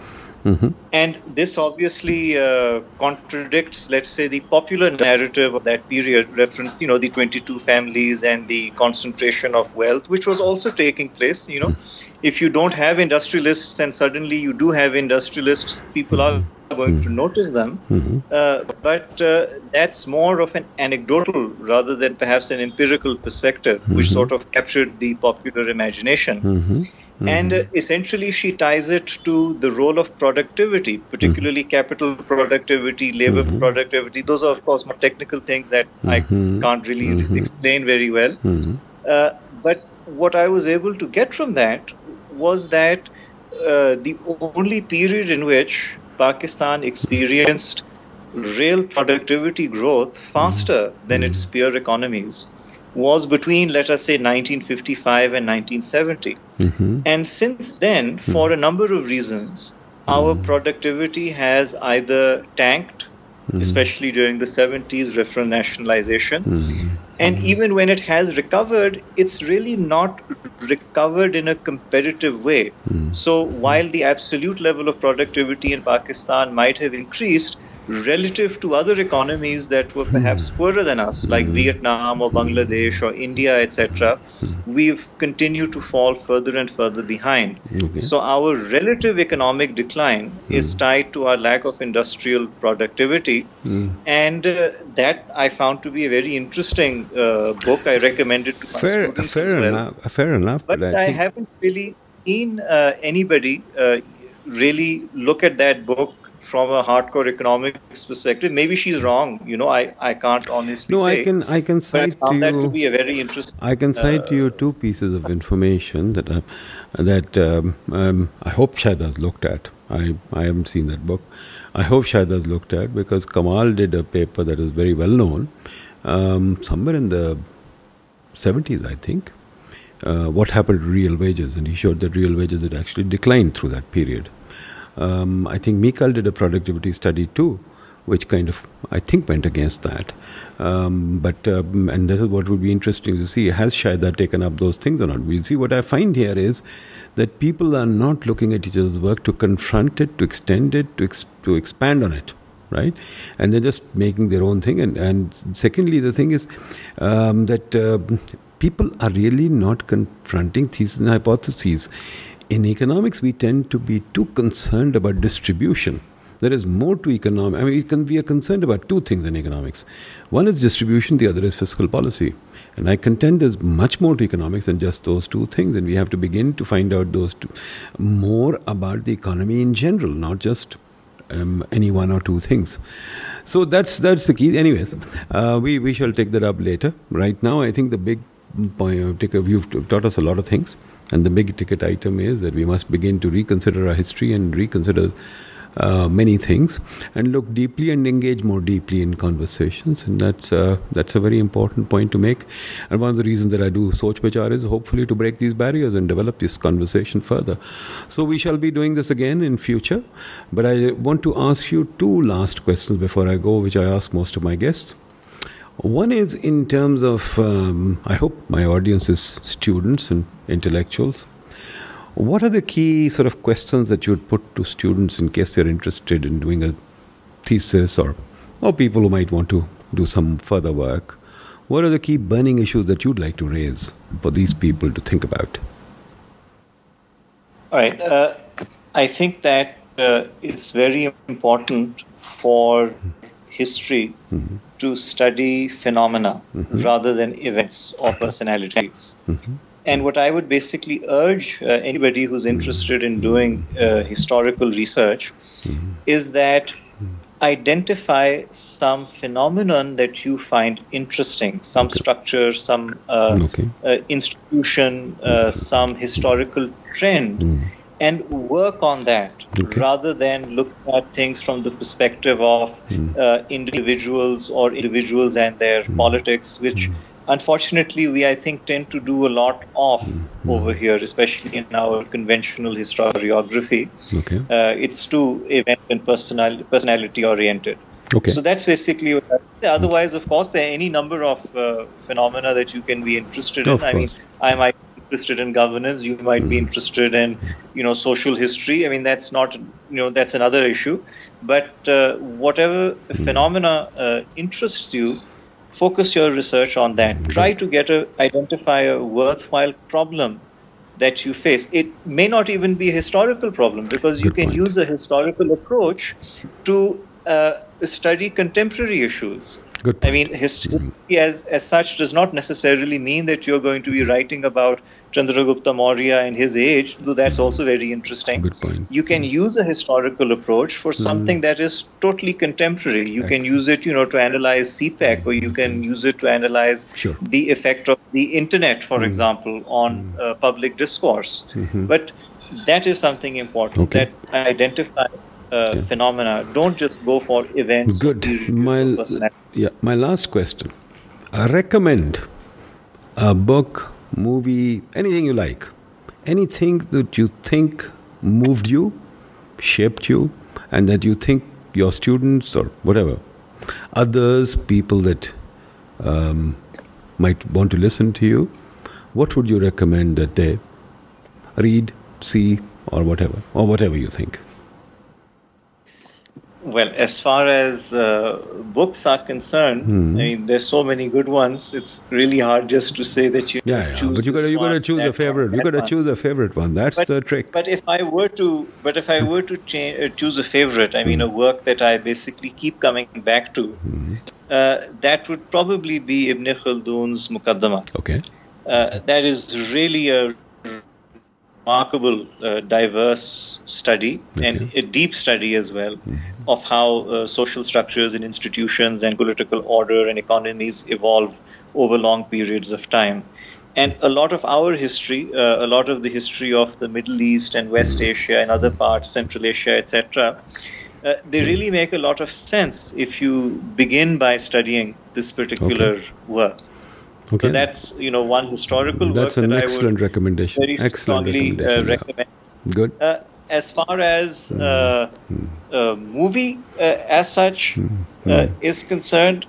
[SPEAKER 3] Mm-hmm.
[SPEAKER 4] And this obviously uh, contradicts, let's say, the popular narrative of that period, referenced, you know, the twenty-two families and the concentration of wealth, which was also taking place. You know, if you don't have industrialists and suddenly you do have industrialists, people are going to notice them.
[SPEAKER 3] Mm-hmm.
[SPEAKER 4] Uh, but uh, that's more of an anecdotal rather than perhaps an empirical perspective,
[SPEAKER 3] Mm-hmm.
[SPEAKER 4] which sort of captured the popular imagination.
[SPEAKER 3] Mm-hmm. Mm-hmm.
[SPEAKER 4] And uh, essentially, she ties it to the role of productivity, particularly mm-hmm. capital productivity, labor mm-hmm. productivity. Those are, of course, more technical things that
[SPEAKER 3] mm-hmm.
[SPEAKER 4] I can't really
[SPEAKER 3] mm-hmm.
[SPEAKER 4] explain very well.
[SPEAKER 3] Mm-hmm.
[SPEAKER 4] Uh, but what I was able to get from that was that uh, the only period in which Pakistan experienced real productivity growth faster mm-hmm. than its peer economies was between, let us say, nineteen fifty-five and nineteen seventy.
[SPEAKER 3] Mm-hmm.
[SPEAKER 4] And since then, mm-hmm. for a number of reasons, mm-hmm. our productivity has either tanked, mm-hmm. especially during the seventies, referral nationalization, mm-hmm. and even when it has recovered, it's really not recovered in a competitive way. Mm-hmm. So while the absolute level of productivity in Pakistan might have increased, relative to other economies that were perhaps poorer than us, like mm-hmm. Vietnam or Bangladesh or India, et cetera, mm-hmm. we've continued to fall further and further behind. Okay. So our relative economic decline mm-hmm. is tied to our lack of industrial productivity. Mm-hmm. And uh, that I found to be a very interesting uh, book. I recommend it to my
[SPEAKER 3] fair,
[SPEAKER 4] students
[SPEAKER 3] fair
[SPEAKER 4] as well.
[SPEAKER 3] Enough, fair enough.
[SPEAKER 4] But, but I, I think... haven't really seen uh, anybody uh, really look at that book from a hardcore economics perspective. Maybe she's wrong. You know, I, I can't honestly
[SPEAKER 3] no,
[SPEAKER 4] say.
[SPEAKER 3] No, I can I can cite
[SPEAKER 4] but I found
[SPEAKER 3] to
[SPEAKER 4] that
[SPEAKER 3] you,
[SPEAKER 4] to be a very interesting.
[SPEAKER 3] I can cite uh, to you two pieces of information that uh, that um, um, I hope Shahid has looked at. I I haven't seen that book. I hope Shahid has looked at, because Kamal did a paper that is very well known, um, somewhere in the seventies, I think. Uh, what happened to real wages, and he showed that real wages had actually declined through that period. Um, I think Mikal did a productivity study too, which kind of, I think, went against that. Um, but, um, and this is what would be interesting to see. Has Shahida taken up those things or not? We'll see. What I find here is that people are not looking at each other's work to confront it, to extend it, to, ex- to expand on it, right? And they're just making their own thing. And, and secondly, the thing is um, that uh, people are really not confronting theses and hypotheses. In economics, we tend to be too concerned about distribution. There is more to economics. I mean, we, can, we are concerned about two things in economics. One is distribution, the other is fiscal policy. And I contend there's much more to economics than just those two things. And we have to begin to find out those two, more about the economy in general, not just um, any one or two things. So that's that's the key. Anyways, uh, we, we shall take that up later. Right now, I think the big point, you've taught us a lot of things. And the big ticket item is that we must begin to reconsider our history and reconsider uh, many things, and look deeply and engage more deeply in conversations. And that's uh, that's a very important point to make. And one of the reasons that I do Soch Vichar is hopefully to break these barriers and develop this conversation further. So we shall be doing this again in future. But I want to ask you two last questions before I go, which I ask most of my guests. One is in terms of, um, I hope my audience is students and intellectuals. What are the key sort of questions that you would put to students in case they're interested in doing a thesis, or, or people who might want to do some further work? What are the key burning issues that you'd like to raise for these people to think about?
[SPEAKER 4] All right. Uh, I think that uh, it's very important for history mm-hmm. to study phenomena mm-hmm. rather than events or personalities. Mm-hmm. And what I would basically urge uh, anybody who's interested in doing uh, historical research mm-hmm. is that identify some phenomenon that you find interesting, some okay. structure, some uh, okay. uh, institution, uh, some historical trend, mm. and work on that okay. rather than look at things from the perspective of mm. uh, individuals or individuals and their mm. politics, which mm. unfortunately we, I think, tend to do a lot of mm. over here, especially in our conventional historiography. Okay. Uh, it's too event and personal, personality oriented. Okay. So that's basically what I say. Otherwise, of course, there are any number of uh, phenomena that you can be interested
[SPEAKER 3] of
[SPEAKER 4] in.
[SPEAKER 3] Course.
[SPEAKER 4] I mean, I might interested in governance, you might be interested in, you know, social history. I mean, that's not, you know, that's another issue. But uh, whatever phenomena uh, interests you, focus your research on that. Try to get a identify a worthwhile problem that you face. It may not even be a historical problem, because you
[SPEAKER 3] Good
[SPEAKER 4] can
[SPEAKER 3] point.
[SPEAKER 4] use a historical approach to uh, study contemporary issues.
[SPEAKER 3] Good
[SPEAKER 4] I
[SPEAKER 3] point.
[SPEAKER 4] mean, history as, as such does not necessarily mean that you're going to be writing about Chandragupta Maurya and his age, though that's also very interesting.
[SPEAKER 3] Good point.
[SPEAKER 4] You can use a historical approach for something that is totally contemporary. You can use it, you know, to analyze C PEC, or you can use it to analyze
[SPEAKER 3] Sure.
[SPEAKER 4] the effect of the internet, for example, on uh, public discourse. But that is something important,
[SPEAKER 3] Okay.
[SPEAKER 4] that identify uh, phenomena. Don't just go for events. or
[SPEAKER 3] Good.
[SPEAKER 4] periods
[SPEAKER 3] My,
[SPEAKER 4] of personality.
[SPEAKER 3] yeah, my last question. I recommend a book, movie, anything you like. Anything that you think moved you, shaped you, and that you think your students or whatever, others, people that um, might want to listen to you, what would you recommend that they read, see, or whatever, or whatever you think?
[SPEAKER 4] Well, as far as uh, books are concerned, I mean, there's so many good ones. It's really hard just to say that you
[SPEAKER 3] Yeah, yeah.
[SPEAKER 4] choose
[SPEAKER 3] But you got to
[SPEAKER 4] this
[SPEAKER 3] you got to
[SPEAKER 4] one,
[SPEAKER 3] choose
[SPEAKER 4] that
[SPEAKER 3] a favorite.
[SPEAKER 4] one,
[SPEAKER 3] You
[SPEAKER 4] that
[SPEAKER 3] got to
[SPEAKER 4] one.
[SPEAKER 3] choose a favorite one. That's
[SPEAKER 4] But,
[SPEAKER 3] the trick.
[SPEAKER 4] but if I were to, but if I were to cha- uh, choose a favorite, I mean, a work that I basically keep coming back to, uh, that would probably be Ibn Khaldun's Muqaddamah.
[SPEAKER 3] Okay.
[SPEAKER 4] Uh, that is really a remarkable, uh, diverse study, and a deep study as well, of how uh, social structures and institutions and political order and economies evolve over long periods of time. And a lot of our history, uh, a lot of the history of the Middle East and West Asia and other parts, Central Asia, et cetera, uh, they really make a lot of sense if you begin by studying this particular work.
[SPEAKER 3] Okay.
[SPEAKER 4] So that's, you know, one historical
[SPEAKER 3] That's
[SPEAKER 4] work
[SPEAKER 3] an
[SPEAKER 4] that
[SPEAKER 3] excellent
[SPEAKER 4] I would
[SPEAKER 3] recommendation.
[SPEAKER 4] very
[SPEAKER 3] Excellent
[SPEAKER 4] strongly uh,
[SPEAKER 3] recommendation. yeah.
[SPEAKER 4] recommend.
[SPEAKER 3] Good.
[SPEAKER 4] Uh, as far as uh, a movie uh, as such uh, is concerned,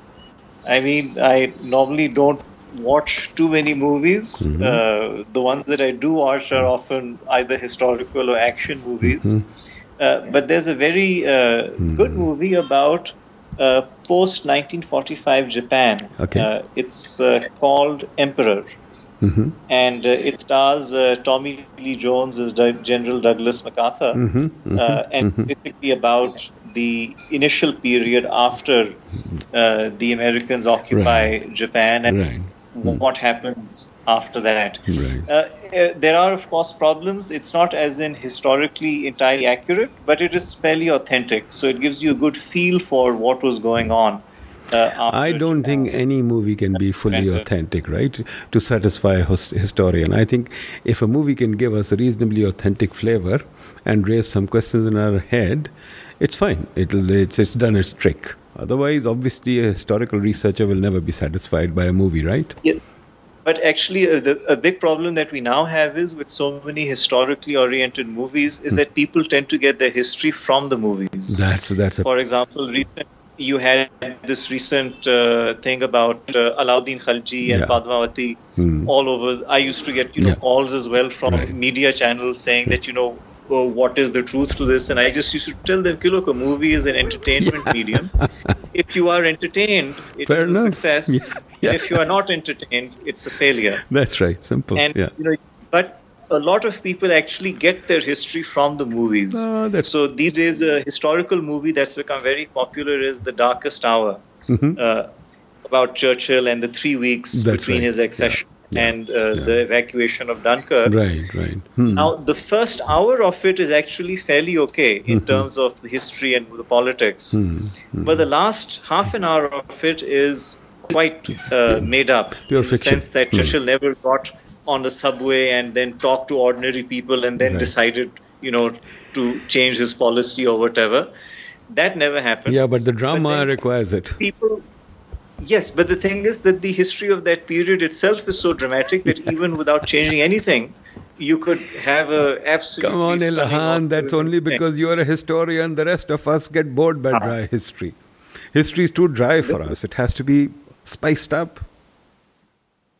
[SPEAKER 4] I mean, I normally don't watch too many movies. Uh, the ones that I do watch are often either historical or action movies. Uh, but there's a very uh, good movie about uh, post nineteen forty-five Japan.
[SPEAKER 3] Okay.
[SPEAKER 4] Uh, it's uh, called Emperor.
[SPEAKER 3] Mm-hmm.
[SPEAKER 4] And uh, it stars uh, Tommy Lee Jones as D- General Douglas MacArthur,
[SPEAKER 3] Mm-hmm. Mm-hmm.
[SPEAKER 4] uh, and
[SPEAKER 3] mm-hmm.
[SPEAKER 4] basically about the initial period after uh, the Americans occupy
[SPEAKER 3] Right.
[SPEAKER 4] Japan and
[SPEAKER 3] Right.
[SPEAKER 4] w- what happens after that.
[SPEAKER 3] Right.
[SPEAKER 4] Uh, uh, there are, of course, problems. It's not as in historically entirely accurate, but it is fairly authentic. So it gives you a good feel for what was going on. Uh, after
[SPEAKER 3] I don't
[SPEAKER 4] Japan.
[SPEAKER 3] think any movie can be fully
[SPEAKER 4] Right.
[SPEAKER 3] authentic, right? To satisfy a hos- historian. I think if a movie can give us a reasonably authentic flavor and raise some questions in our head, it's fine. It'll, it's, it's done its trick. Otherwise, obviously, a historical researcher will never be satisfied by a movie, right?
[SPEAKER 4] Yeah. But actually, uh, the, a big problem that we now have is with so many historically oriented movies is that people tend to get their history from the movies.
[SPEAKER 3] That's that's a
[SPEAKER 4] For example, recent, you had this recent uh, thing about uh, Alauddin Khalji and
[SPEAKER 3] Yeah.
[SPEAKER 4] Padmavati
[SPEAKER 3] Hmm.
[SPEAKER 4] all over. I used to get, you know,
[SPEAKER 3] Yeah.
[SPEAKER 4] calls as well from
[SPEAKER 3] Right.
[SPEAKER 4] media channels saying that, you know, oh, what is the truth to this? And I just used to tell them, look, a movie is an entertainment medium. If you are entertained, it's
[SPEAKER 3] Fair
[SPEAKER 4] a
[SPEAKER 3] enough.
[SPEAKER 4] success.
[SPEAKER 3] Yeah. Yeah.
[SPEAKER 4] If you are not entertained, it's a failure.
[SPEAKER 3] That's right. Simple.
[SPEAKER 4] And
[SPEAKER 3] yeah.
[SPEAKER 4] you know, but a lot of people actually get their history from the movies.
[SPEAKER 3] Ah, that's-
[SPEAKER 4] So these days, a historical movie that's become very popular is The Darkest Hour, uh, about Churchill and the three weeks
[SPEAKER 3] Mm-hmm. That's
[SPEAKER 4] between
[SPEAKER 3] right.
[SPEAKER 4] his accession
[SPEAKER 3] Yeah. Yeah.
[SPEAKER 4] and uh, the evacuation of Dunkirk.
[SPEAKER 3] Right, right. Hmm.
[SPEAKER 4] Now, the first hour of it is actually fairly okay in terms of the history and the politics.
[SPEAKER 3] Hmm.
[SPEAKER 4] But the last half an hour of it is quite uh, made up.
[SPEAKER 3] Pure
[SPEAKER 4] in the
[SPEAKER 3] fiction.
[SPEAKER 4] sense that Churchill never got on the subway and then talked to ordinary people and then
[SPEAKER 3] Right.
[SPEAKER 4] decided, you know, to change his policy or whatever. That never happened.
[SPEAKER 3] Yeah, but the drama
[SPEAKER 4] then-
[SPEAKER 3] requires it.
[SPEAKER 4] People, yes, but the thing is that the history of that period itself is so dramatic that even without changing anything, you could have a absolutely
[SPEAKER 3] Come on,
[SPEAKER 4] stunning
[SPEAKER 3] Ilhan, that's
[SPEAKER 4] Oscar
[SPEAKER 3] only
[SPEAKER 4] thing.
[SPEAKER 3] because you are a historian. The rest of us get bored by dry history. History is too dry for us. It has to be spiced up.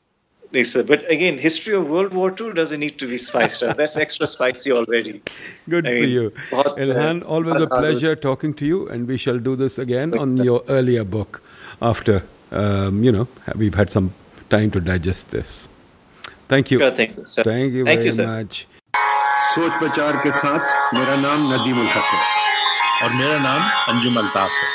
[SPEAKER 4] Yes, sir. But again, history of World War Two doesn't need to be spiced up. That's extra spicy already.
[SPEAKER 3] Good
[SPEAKER 4] I
[SPEAKER 3] for
[SPEAKER 4] mean,
[SPEAKER 3] you.
[SPEAKER 4] बहुत,
[SPEAKER 3] Ilhan, always a pleasure talking to you, and we shall do this again on your earlier book after, um, you know, we've had some time to digest this. Thank you.
[SPEAKER 4] Sure, thank you, sir.
[SPEAKER 3] Thank you
[SPEAKER 4] Thank
[SPEAKER 3] very
[SPEAKER 4] you, sir.
[SPEAKER 3] much.
[SPEAKER 1] सोच विचार के साथ मेरा नाम नदीम उल हक है
[SPEAKER 2] और मेरा नाम अंजुम अल्ताफ है।